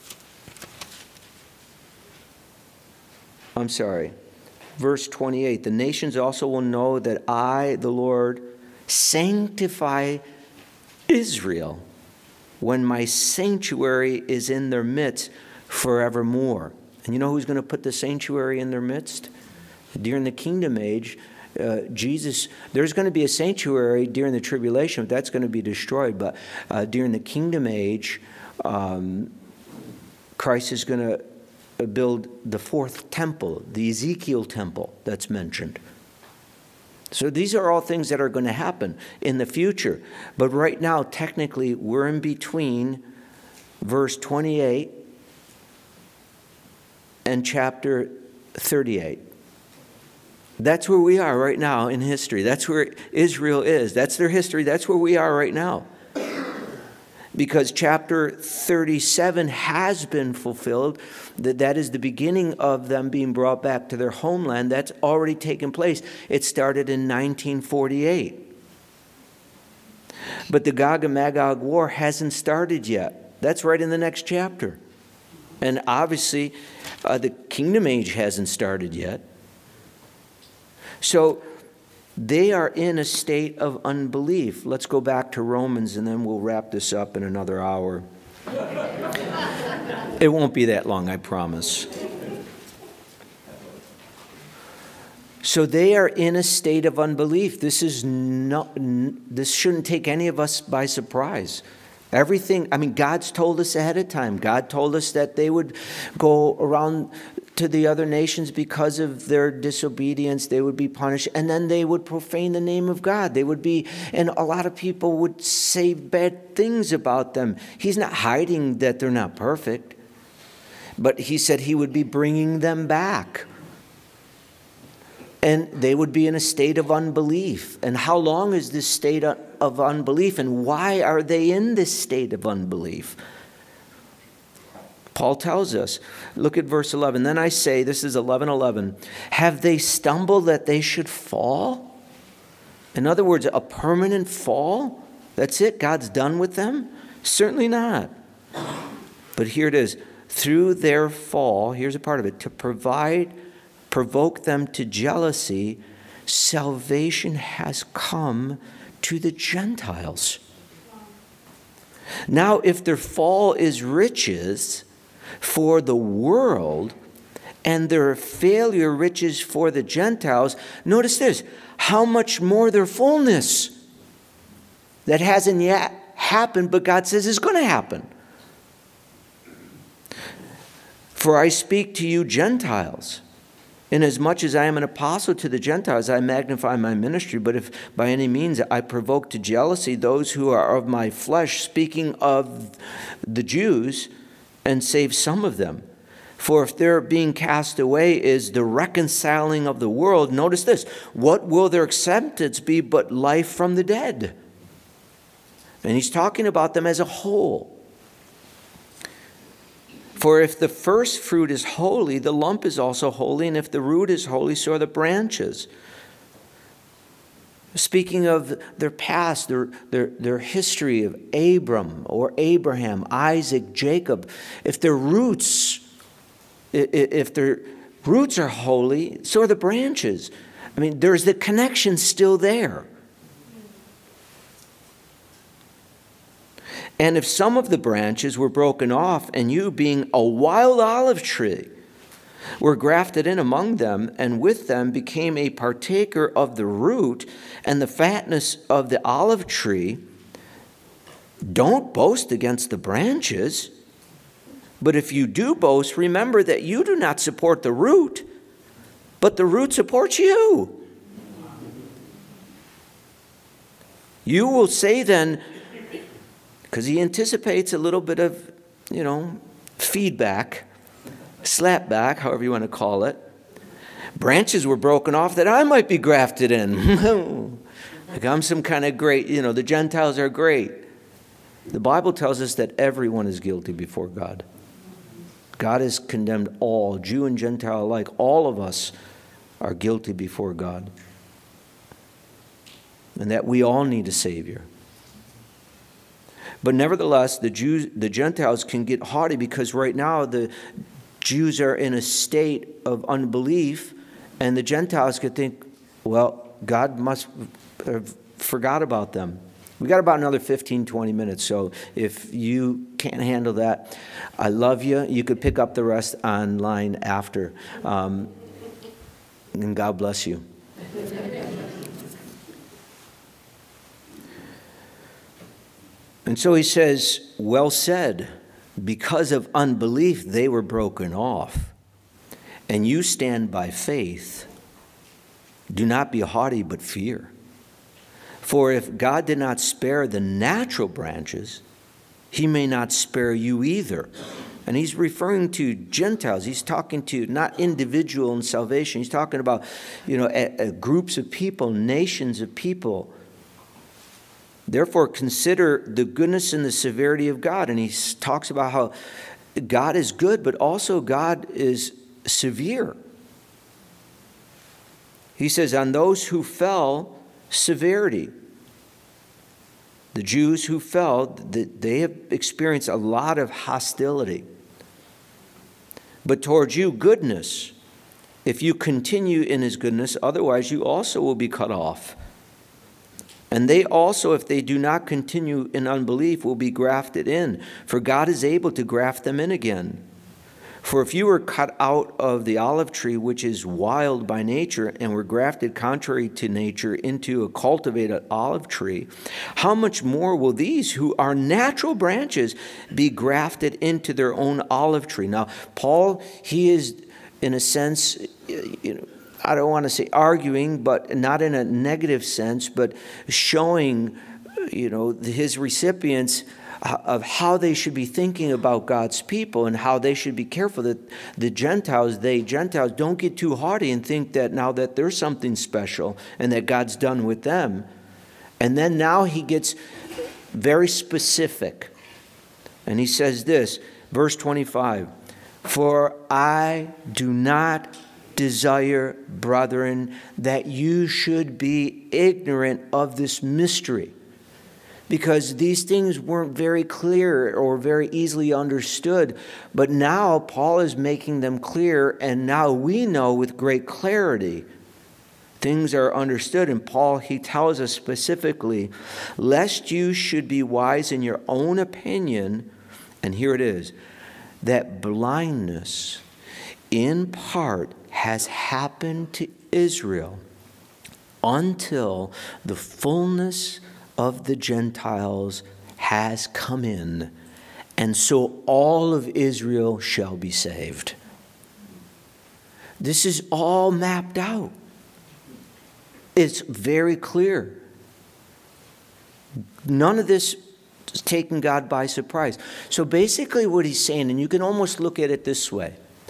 I'm sorry, verse twenty-eight. The nations also will know that I, the Lord, sanctify Israel when my sanctuary is in their midst forevermore. And you know who's going to put the sanctuary in their midst? During the kingdom age, uh, Jesus, there's going to be a sanctuary during the tribulation, but that's going to be destroyed. But uh, during the kingdom age, um, Christ is going to build the fourth temple, the Ezekiel temple that's mentioned. So these are all things that are going to happen in the future. But right now, technically, we're in between verse twenty-eight and chapter thirty-eight. That's where we are right now in history. That's where Israel is. That's their history. That's where we are right now. Because chapter thirty-seven has been fulfilled. That that is the beginning of them being brought back to their homeland. That's already taken place. It started in nineteen forty-eight. But the Gog and Magog war hasn't started yet. That's right in the next chapter. And obviously, uh, the kingdom age hasn't started yet. So they are in a state of unbelief. Let's go back to Romans and then we'll wrap this up in another hour. It won't be that long, I promise. So they are in a state of unbelief. This is not, this shouldn't take any of us by surprise. Everything, I mean, God's told us ahead of time. God told us that they would go around to the other nations because of their disobedience. They would be punished, and then they would profane the name of God. They would be, and a lot of people would say bad things about them. He's not hiding that they're not perfect, but he said he would be bringing them back. And they would be in a state of unbelief. And how long is this state of unbelief? And why are they in this state of unbelief? Paul tells us, look at verse eleven. Then I say, this is eleven eleven, have they stumbled that they should fall? In other words, a permanent fall? That's it? God's done with them? Certainly not. But here it is. Through their fall, here's a part of it, to provide provoke them to jealousy, salvation has come to the Gentiles. Now, if their fall is riches for the world and their failure riches for the Gentiles, notice this, how much more their fullness that hasn't yet happened, but God says is going to happen. For I speak to you Gentiles. Inasmuch as I am an apostle to the Gentiles, I magnify my ministry. But if by any means I provoke to jealousy those who are of my flesh, speaking of the Jews, and save some of them. For if their being cast away is the reconciling of the world, notice this, what will their acceptance be but life from the dead? And he's talking about them as a whole. For if the first fruit is holy, the lump is also holy, and if the root is holy, so are the branches. Speaking of their past, their, their, their history of Abram or Abraham, Isaac, Jacob, if their roots, if their roots are holy, so are the branches. I mean, there's the connection still there. And if some of the branches were broken off, and you, being a wild olive tree, were grafted in among them, and with them became a partaker of the root and the fatness of the olive tree, don't boast against the branches. But if you do boast, remember that you do not support the root, but the root supports you. You will say then, because he anticipates a little bit of, you know, feedback, slapback, however you want to call it. Branches were broken off that I might be grafted in. Like I'm some kind of great, you know, the Gentiles are great. The Bible tells us that everyone is guilty before God. God has condemned all, Jew and Gentile alike. All of us are guilty before God. And that we all need a Savior. But nevertheless, the Jews, the Gentiles can get haughty because right now the Jews are in a state of unbelief, and the Gentiles could think, well, God must have forgot about them. We got about another fifteen, twenty minutes, so if you can't handle that, I love you. You could pick up the rest online after. Um, and God bless you. And so he says, well said, because of unbelief they were broken off, and you stand by faith. Do not be haughty, but fear. For if God did not spare the natural branches, he may not spare you either. And he's referring to Gentiles. He's talking to not individual in salvation. He's talking about, you know, a, a groups of people, nations of people. Therefore, consider the goodness and the severity of God. And he talks about how God is good, but also God is severe. He says, on those who fell, severity. The Jews who fell, they have experienced a lot of hostility. But towards you, goodness. If you continue in his goodness, otherwise you also will be cut off. And they also, if they do not continue in unbelief, will be grafted in. For God is able to graft them in again. For if you were cut out of the olive tree, which is wild by nature, and were grafted contrary to nature into a cultivated olive tree, how much more will these who are natural branches be grafted into their own olive tree? Now, Paul, he is, in a sense, you know, I don't want to say arguing, but not in a negative sense, but showing, you know, his recipients of how they should be thinking about God's people and how they should be careful that the Gentiles, they Gentiles, don't get too haughty and think that now that there's something special and that God's done with them. And then now he gets very specific. And he says this, verse twenty-five, for I do not desire, brethren, that you should be ignorant of this mystery. Because these things weren't very clear or very easily understood. But now Paul is making them clear, and now we know with great clarity things are understood. And Paul, he tells us specifically, lest you should be wise in your own opinion, and here it is, that blindness in part has happened to Israel until the fullness of the Gentiles has come in, and so all of Israel shall be saved. This is all mapped out. It's very clear. None of this is taking God by surprise. So basically what he's saying, and you can almost look at it this way.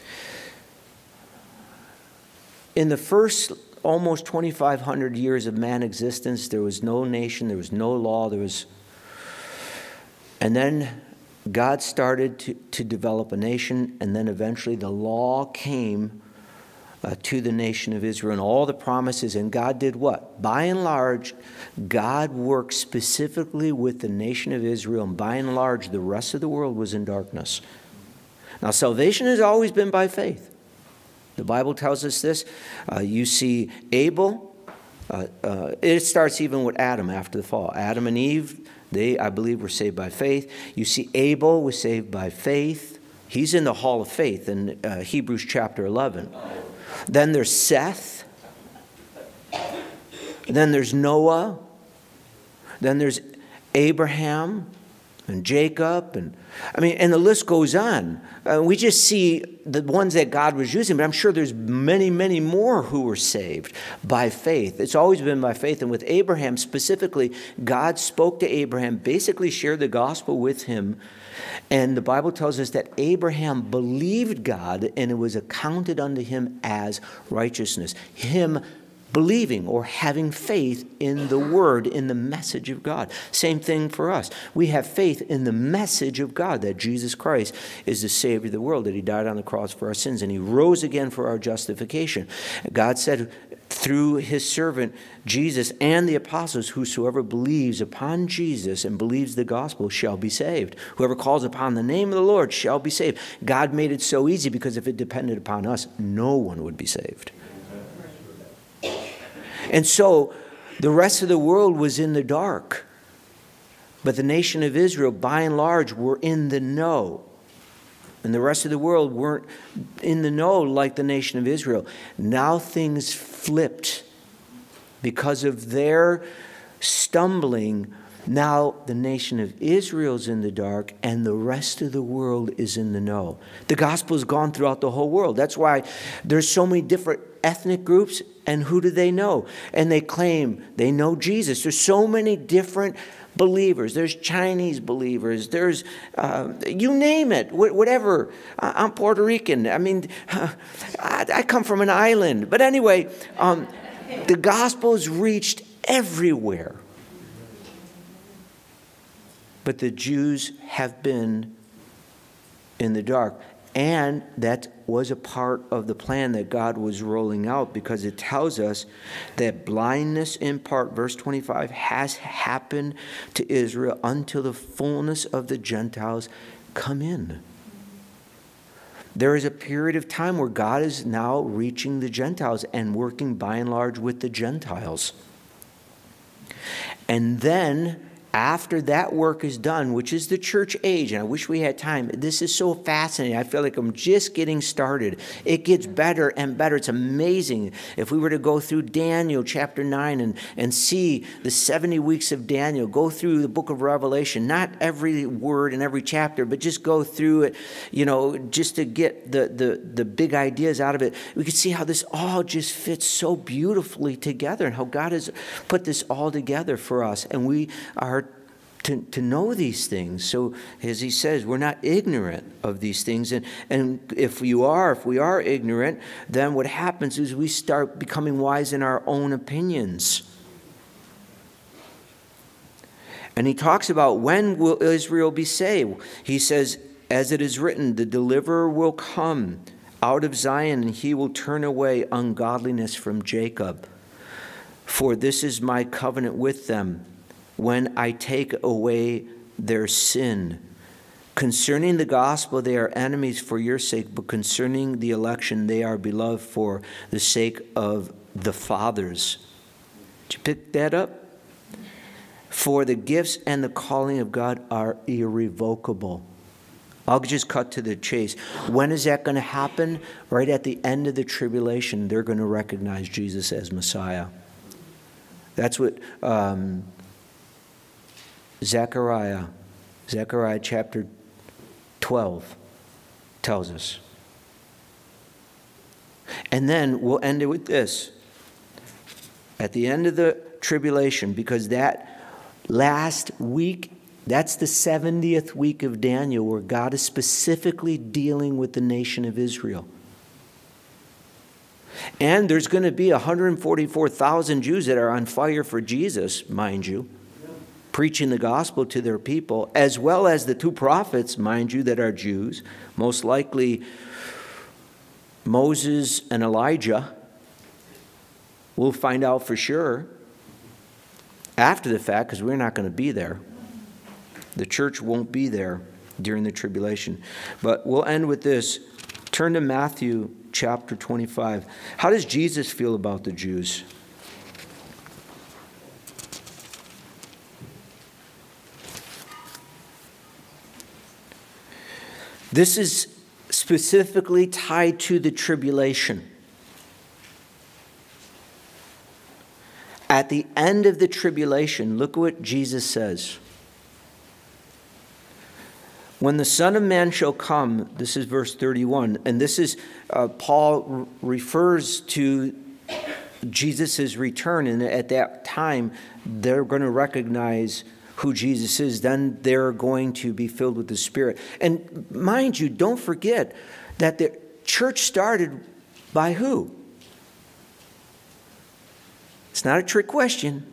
In the first almost twenty-five hundred years of man existence, there was no nation, there was no law, there was... And then God started to, to develop a nation, and then eventually the law came uh, to the nation of Israel and all the promises, and God did what? By and large, God worked specifically with the nation of Israel, and by and large, the rest of the world was in darkness. Now, salvation has always been by faith. The Bible tells us this. Uh, you see Abel. Uh, uh, it starts even with Adam after the fall. Adam and Eve, they, I believe, were saved by faith. You see Abel was saved by faith. He's in the hall of faith in uh, Hebrews chapter eleven. Then there's Seth. Then there's Noah. Then there's Abraham. and Jacob, and I mean, and the list goes on. Uh, we just see the ones that God was using, but I'm sure there's many, many more who were saved by faith. It's always been by faith. And with Abraham specifically, God spoke to Abraham, basically shared the gospel with him. And the Bible tells us that Abraham believed God, and it was accounted unto him as righteousness. Him believing or having faith in the word, in the message of God. Same thing for us. We have faith in the message of God, that Jesus Christ is the Savior of the world, that he died on the cross for our sins, and he rose again for our justification. God said through his servant Jesus and the apostles, whosoever believes upon Jesus and believes the gospel shall be saved. Whoever calls upon the name of the Lord shall be saved. God made it so easy, because if it depended upon us, no one would be saved. And so the rest of the world was in the dark. But the nation of Israel, by and large, were in the know. And the rest of the world weren't in the know like the nation of Israel. Now things flipped because of their stumbling. Now the nation of Israel's in the dark, and the rest of the world is in the know. The gospel has gone throughout the whole world. That's why there's so many different ethnic groups, and who do they know? And they claim they know Jesus. There's so many different believers. There's Chinese believers. There's, uh, you name it, wh- whatever. Uh, I'm Puerto Rican. I mean, uh, I, I come from an island. But anyway, um, the gospel's reached everywhere. But the Jews have been in the dark. And that was a part of the plan that God was rolling out, because it tells us that blindness in part, verse twenty-five, has happened to Israel until the fullness of the Gentiles come in. There is a period of time where God is now reaching the Gentiles and working by and large with the Gentiles. And then after that work is done, which is the church age, and I wish we had time. This is so fascinating. I feel like I'm just getting started. It gets better and better. It's amazing. If we were to go through Daniel chapter nine and, and see the seventy weeks of Daniel, go through the book of Revelation, not every word in every chapter, but just go through it, you know, just to get the, the, the big ideas out of it. We could see how this all just fits so beautifully together, and how God has put this all together for us. And we are To, to know these things. So as he says, we're not ignorant of these things. And, and if you are, if we are ignorant, then what happens is we start becoming wise in our own opinions. And he talks about, when will Israel be saved? He says, as it is written, the deliverer will come out of Zion, and he will turn away ungodliness from Jacob. For this is my covenant with them, when I take away their sin. Concerning the gospel, they are enemies for your sake, but concerning the election, they are beloved for the sake of the fathers. Did you pick that up? For the gifts and the calling of God are irrevocable. I'll just cut to the chase. When is that going to happen? Right at the end of the tribulation, they're going to recognize Jesus as Messiah. That's what Um, Zechariah, Zechariah chapter twelve tells us. And then we'll end it with this. At the end of the tribulation, because that last week, that's the seventieth week of Daniel, where God is specifically dealing with the nation of Israel. And there's going to be one hundred forty-four thousand Jews that are on fire for Jesus, mind you, preaching the gospel to their people, as well as the two prophets, mind you, that are Jews, most likely Moses and Elijah. We'll find out for sure after the fact, because we're not going to be there. The church won't be there during the tribulation. But we'll end with this. Turn to Matthew chapter twenty-five. How does Jesus feel about the Jews? This is specifically tied to the tribulation. At the end of the tribulation, look what Jesus says. When the Son of Man shall come, this is verse thirty-one, and this is, uh, Paul r- refers to Jesus' return, and at that time, they're going to recognize who Jesus is. Then they're going to be filled with the Spirit. And mind you, don't forget that the church started by who? It's not a trick question.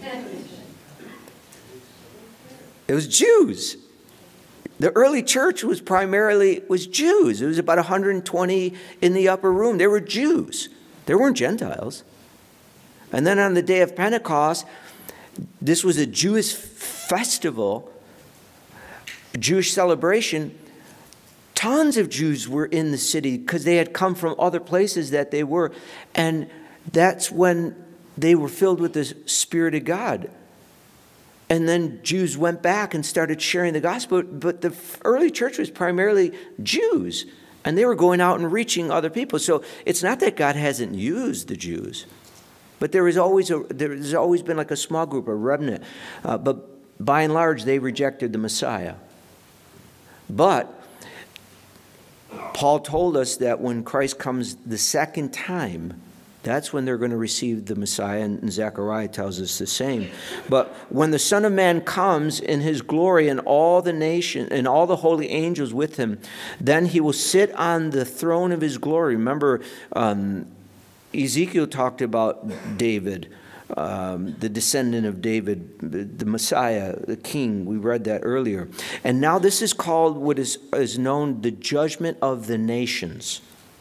It was Jews. The early church was primarily was Jews. It was about one hundred twenty in the upper room. They were Jews. They weren't Gentiles. And then on the day of Pentecost, this was a Jewish festival, a Jewish celebration. Tons of Jews were in the city because they had come from other places that they were. And that's when they were filled with the Spirit of God. And then Jews went back and started sharing the gospel. But the early church was primarily Jews. And they were going out and reaching other people. So it's not that God hasn't used the Jews. But there is always a, there's always been like a small group, a remnant. Uh, but by and large, they rejected the Messiah. But Paul told us that when Christ comes the second time, that's when they're going to receive the Messiah, and Zechariah tells us the same. But when the Son of Man comes in his glory and all the nation and all the holy angels with him, then he will sit on the throne of his glory. Remember, um, Ezekiel talked about David, um, the descendant of David, the Messiah, the king. We read that earlier. And now this is called what is, is known the judgment of the nations.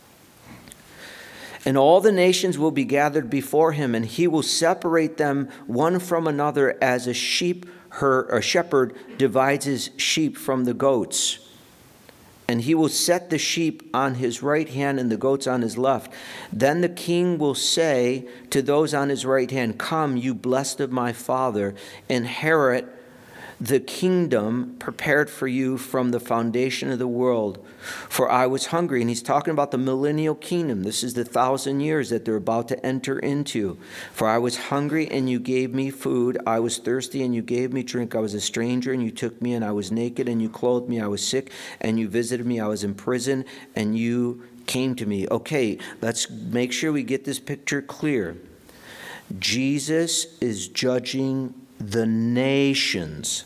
And all the nations will be gathered before him, and he will separate them one from another as a sheep her, a shepherd divides his sheep from the goats. And he will set the sheep on his right hand and the goats on his left. Then the king will say to those on his right hand, "Come, you blessed of my Father, inherit the kingdom prepared for you from the foundation of the world. For I was hungry." And he's talking about the millennial kingdom. This is the thousand years that they're about to enter into. "For I was hungry and you gave me food. I was thirsty and you gave me drink. I was a stranger and you took me in. I was naked and you clothed me. I was sick and you visited me. I was in prison and you came to me." Okay, let's make sure we get this picture clear. Jesus is judging the nations.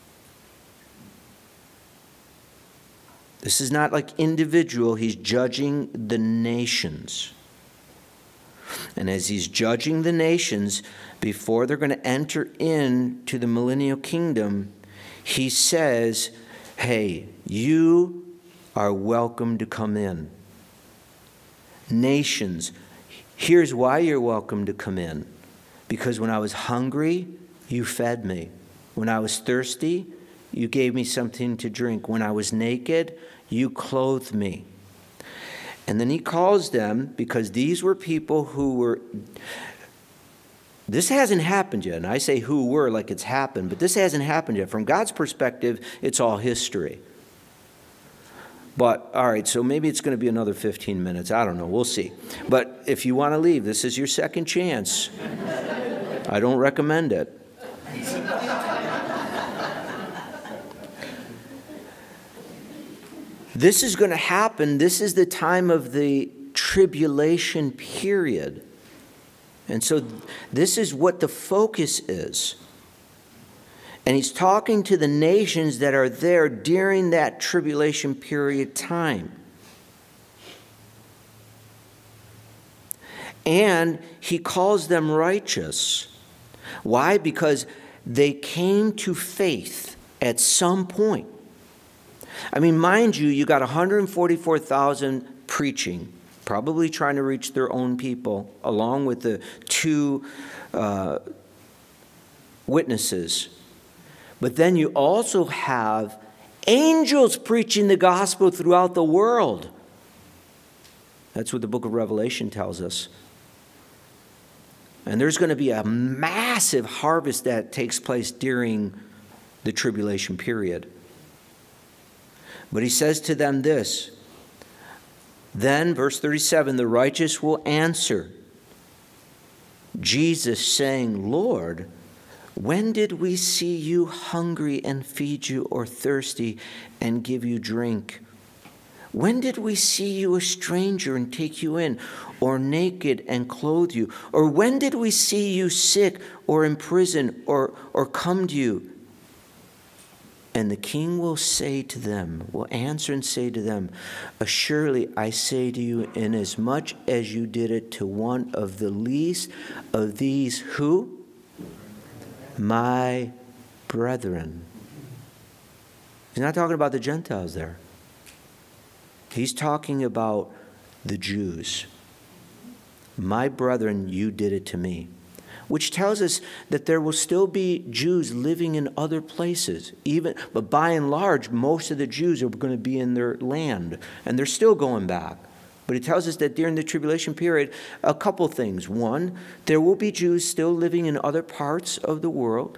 This is not like individual. He's judging the nations. And as he's judging the nations, before they're going to enter into the millennial kingdom, he says, hey, you are welcome to come in. Nations, here's why you're welcome to come in. Because when I was hungry, you fed me. When I was thirsty, you gave me something to drink. When I was naked, you clothed me. And then he calls them, because these were people who were, this hasn't happened yet. And I say who were like it's happened, but this hasn't happened yet. From God's perspective, it's all history. But, all right, so maybe it's going to be another fifteen minutes. I don't know. We'll see. But if you want to leave, this is your second chance. I don't recommend it. This is going to happen. This is the time of the tribulation period. And so this is what the focus is. And he's talking to the nations that are there during that tribulation period time. And he calls them righteous. Why? Because they came to faith at some point. I mean, mind you, you got one hundred forty-four thousand preaching, probably trying to reach their own people, along with the two uh, witnesses. But then you also have angels preaching the gospel throughout the world. That's what the book of Revelation tells us. And there's going to be a massive harvest that takes place during the tribulation period. But he says to them this, then, verse thirty-seven, the righteous will answer Jesus saying, Lord, When did we see you hungry and feed you, or thirsty and give you drink? When did we see you a stranger and take you in, or naked and clothe you? Or when did we see you sick or in prison, or, or come to you? And the king will say to them, will answer and say to them, Assuredly I say to you, inasmuch as you did it to one of the least of these, who? My brethren. He's not talking about the Gentiles there. He's talking about the Jews. My brethren, you did it to me. Which tells us that there will still be Jews living in other places. Even, but by and large, most of the Jews are going to be in their land. And they're still going back. But it tells us that during the tribulation period, a couple things. One, there will be Jews still living in other parts of the world.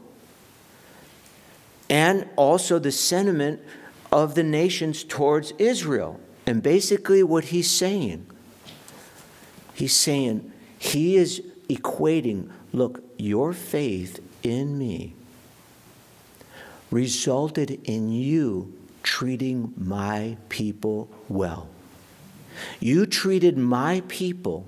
And also the sentiment of the nations towards Israel. And basically what he's saying, he's saying, he is equating, look, your faith in me resulted in you treating my people well. You treated my people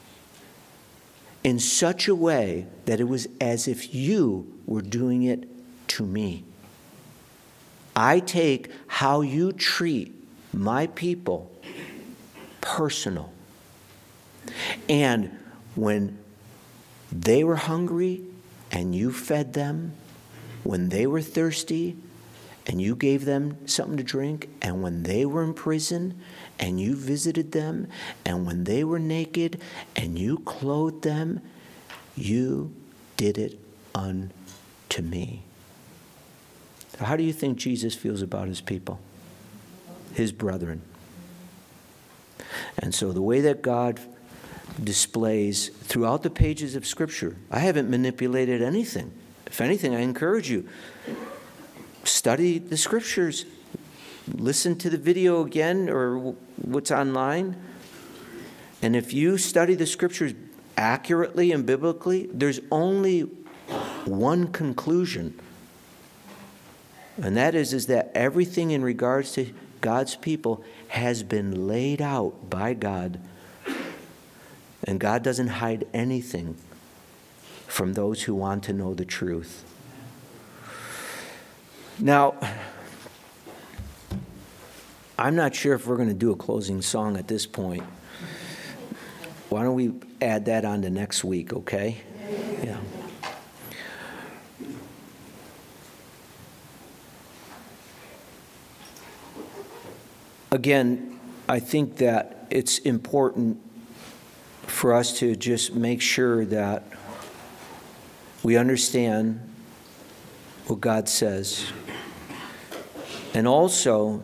in such a way that it was as if you were doing it to me. I take how you treat my people personal. And when they were hungry and you fed them, when they were thirsty and you gave them something to drink, and when they were in prison and you visited them, and when they were naked and you clothed them, you did it unto me. So how do you think Jesus feels about his people? His brethren. And so the way that God displays throughout the pages of Scripture, I haven't manipulated anything. If anything, I encourage you, study the Scriptures. Listen to the video again or what's online. And if you study the Scriptures accurately and biblically, there's only one conclusion. And that is, is that everything in regards to God's people has been laid out by God. And God doesn't hide anything from those who want to know the truth. Now, I'm not sure if we're going to do a closing song at this point. Why don't we add that on to next week, okay? Yeah. Again, I think that it's important for us to just make sure that we understand what God says. And also,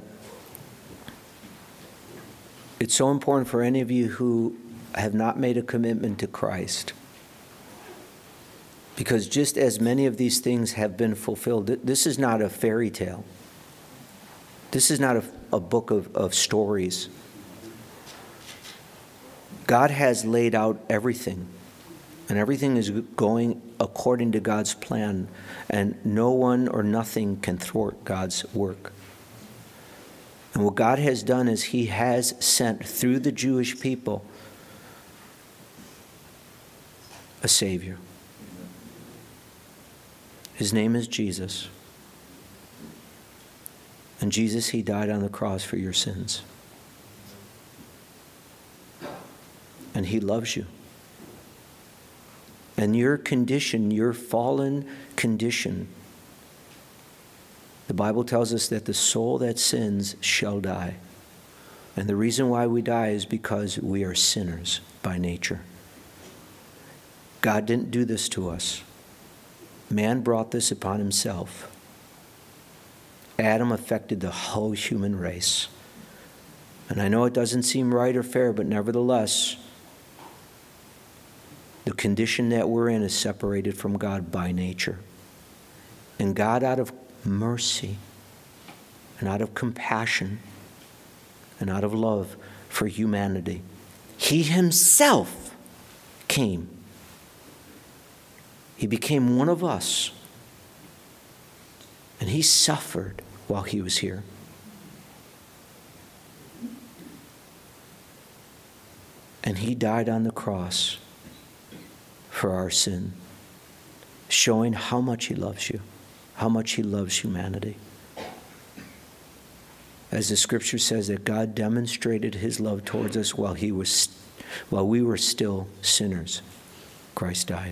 it's so important for any of you who have not made a commitment to Christ. Because just as many of these things have been fulfilled, this is not a fairy tale. This is not a, a book of, of stories. God has laid out everything, and everything is going according to God's plan, and no one or nothing can thwart God's work. And what God has done is he has sent through the Jewish people a Savior. His name is Jesus. And Jesus, he died on the cross for your sins. And he loves you. And your condition, your fallen condition, the Bible tells us that the soul that sins shall die. And the reason why we die is because we are sinners by nature. God didn't do this to us. Man brought this upon himself. Adam affected the whole human race. And I know it doesn't seem right or fair, but nevertheless, the condition that we're in is separated from God by nature. And God, out of mercy and out of compassion and out of love for humanity, he himself came. He became one of us And he suffered while he was here. And he died on the cross for our sin, showing how much he loves you, how much he loves humanity. As the scripture says, that God demonstrated his love towards us while he was, while we were still sinners, Christ died.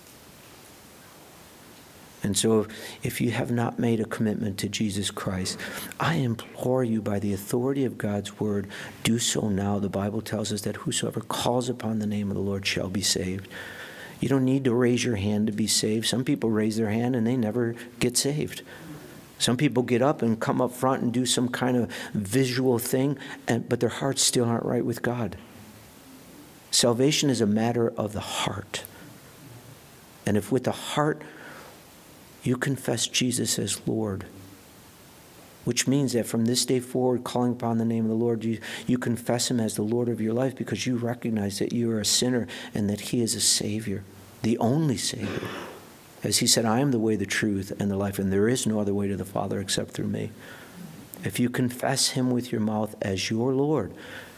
And so if you have not made a commitment to Jesus Christ, I implore you by the authority of God's word, do so now. The Bible tells us that whosoever calls upon the name of the Lord shall be saved. You don't need to raise your hand to be saved. Some people raise their hand and they never get saved. Some people get up and come up front and do some kind of visual thing, and, but their hearts still aren't right with God. Salvation is a matter of the heart. And if with the heart you confess Jesus as Lord, which means that from this day forward, calling upon the name of the Lord, you, you confess him as the Lord of your life because you recognize that you are a sinner and that he is a Savior, the only Savior. As he said, I am the way, the truth, and the life, and there is no other way to the Father except through me. If you confess him with your mouth as your Lord,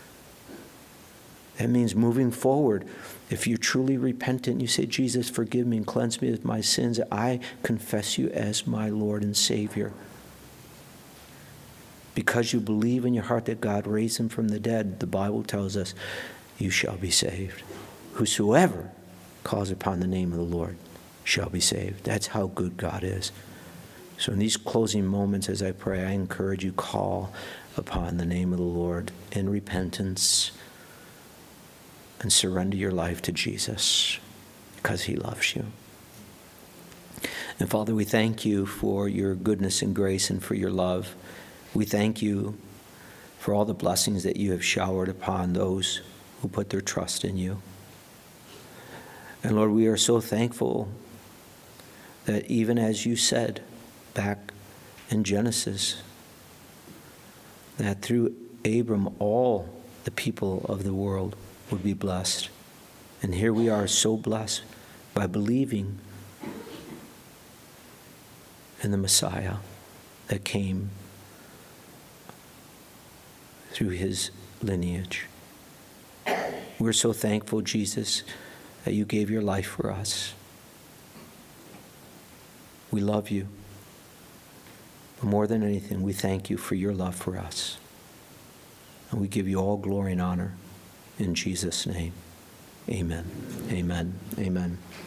that means moving forward. If you're truly repentant, you say, Jesus, forgive me and cleanse me of my sins. I confess you as my Lord and Savior. Because you believe in your heart that God raised him from the dead, the Bible tells us, you shall be saved. Whosoever calls upon the name of the Lord shall be saved. That's how good God is. So in these closing moments as I pray, I encourage you, call upon the name of the Lord in repentance and surrender your life to Jesus because he loves you. And Father, we thank you for your goodness and grace and for your love. We thank you for all the blessings that you have showered upon those who put their trust in you. And Lord, we are so thankful that even as you said back in Genesis, that through Abram all the people of the world would be blessed. And here we are so blessed by believing in the Messiah that came through his lineage. We're so thankful, Jesus, that you gave your life for us. We love you. But more than anything, we thank you for your love for us. And we give you all glory and honor in Jesus' name. Amen. Amen. Amen.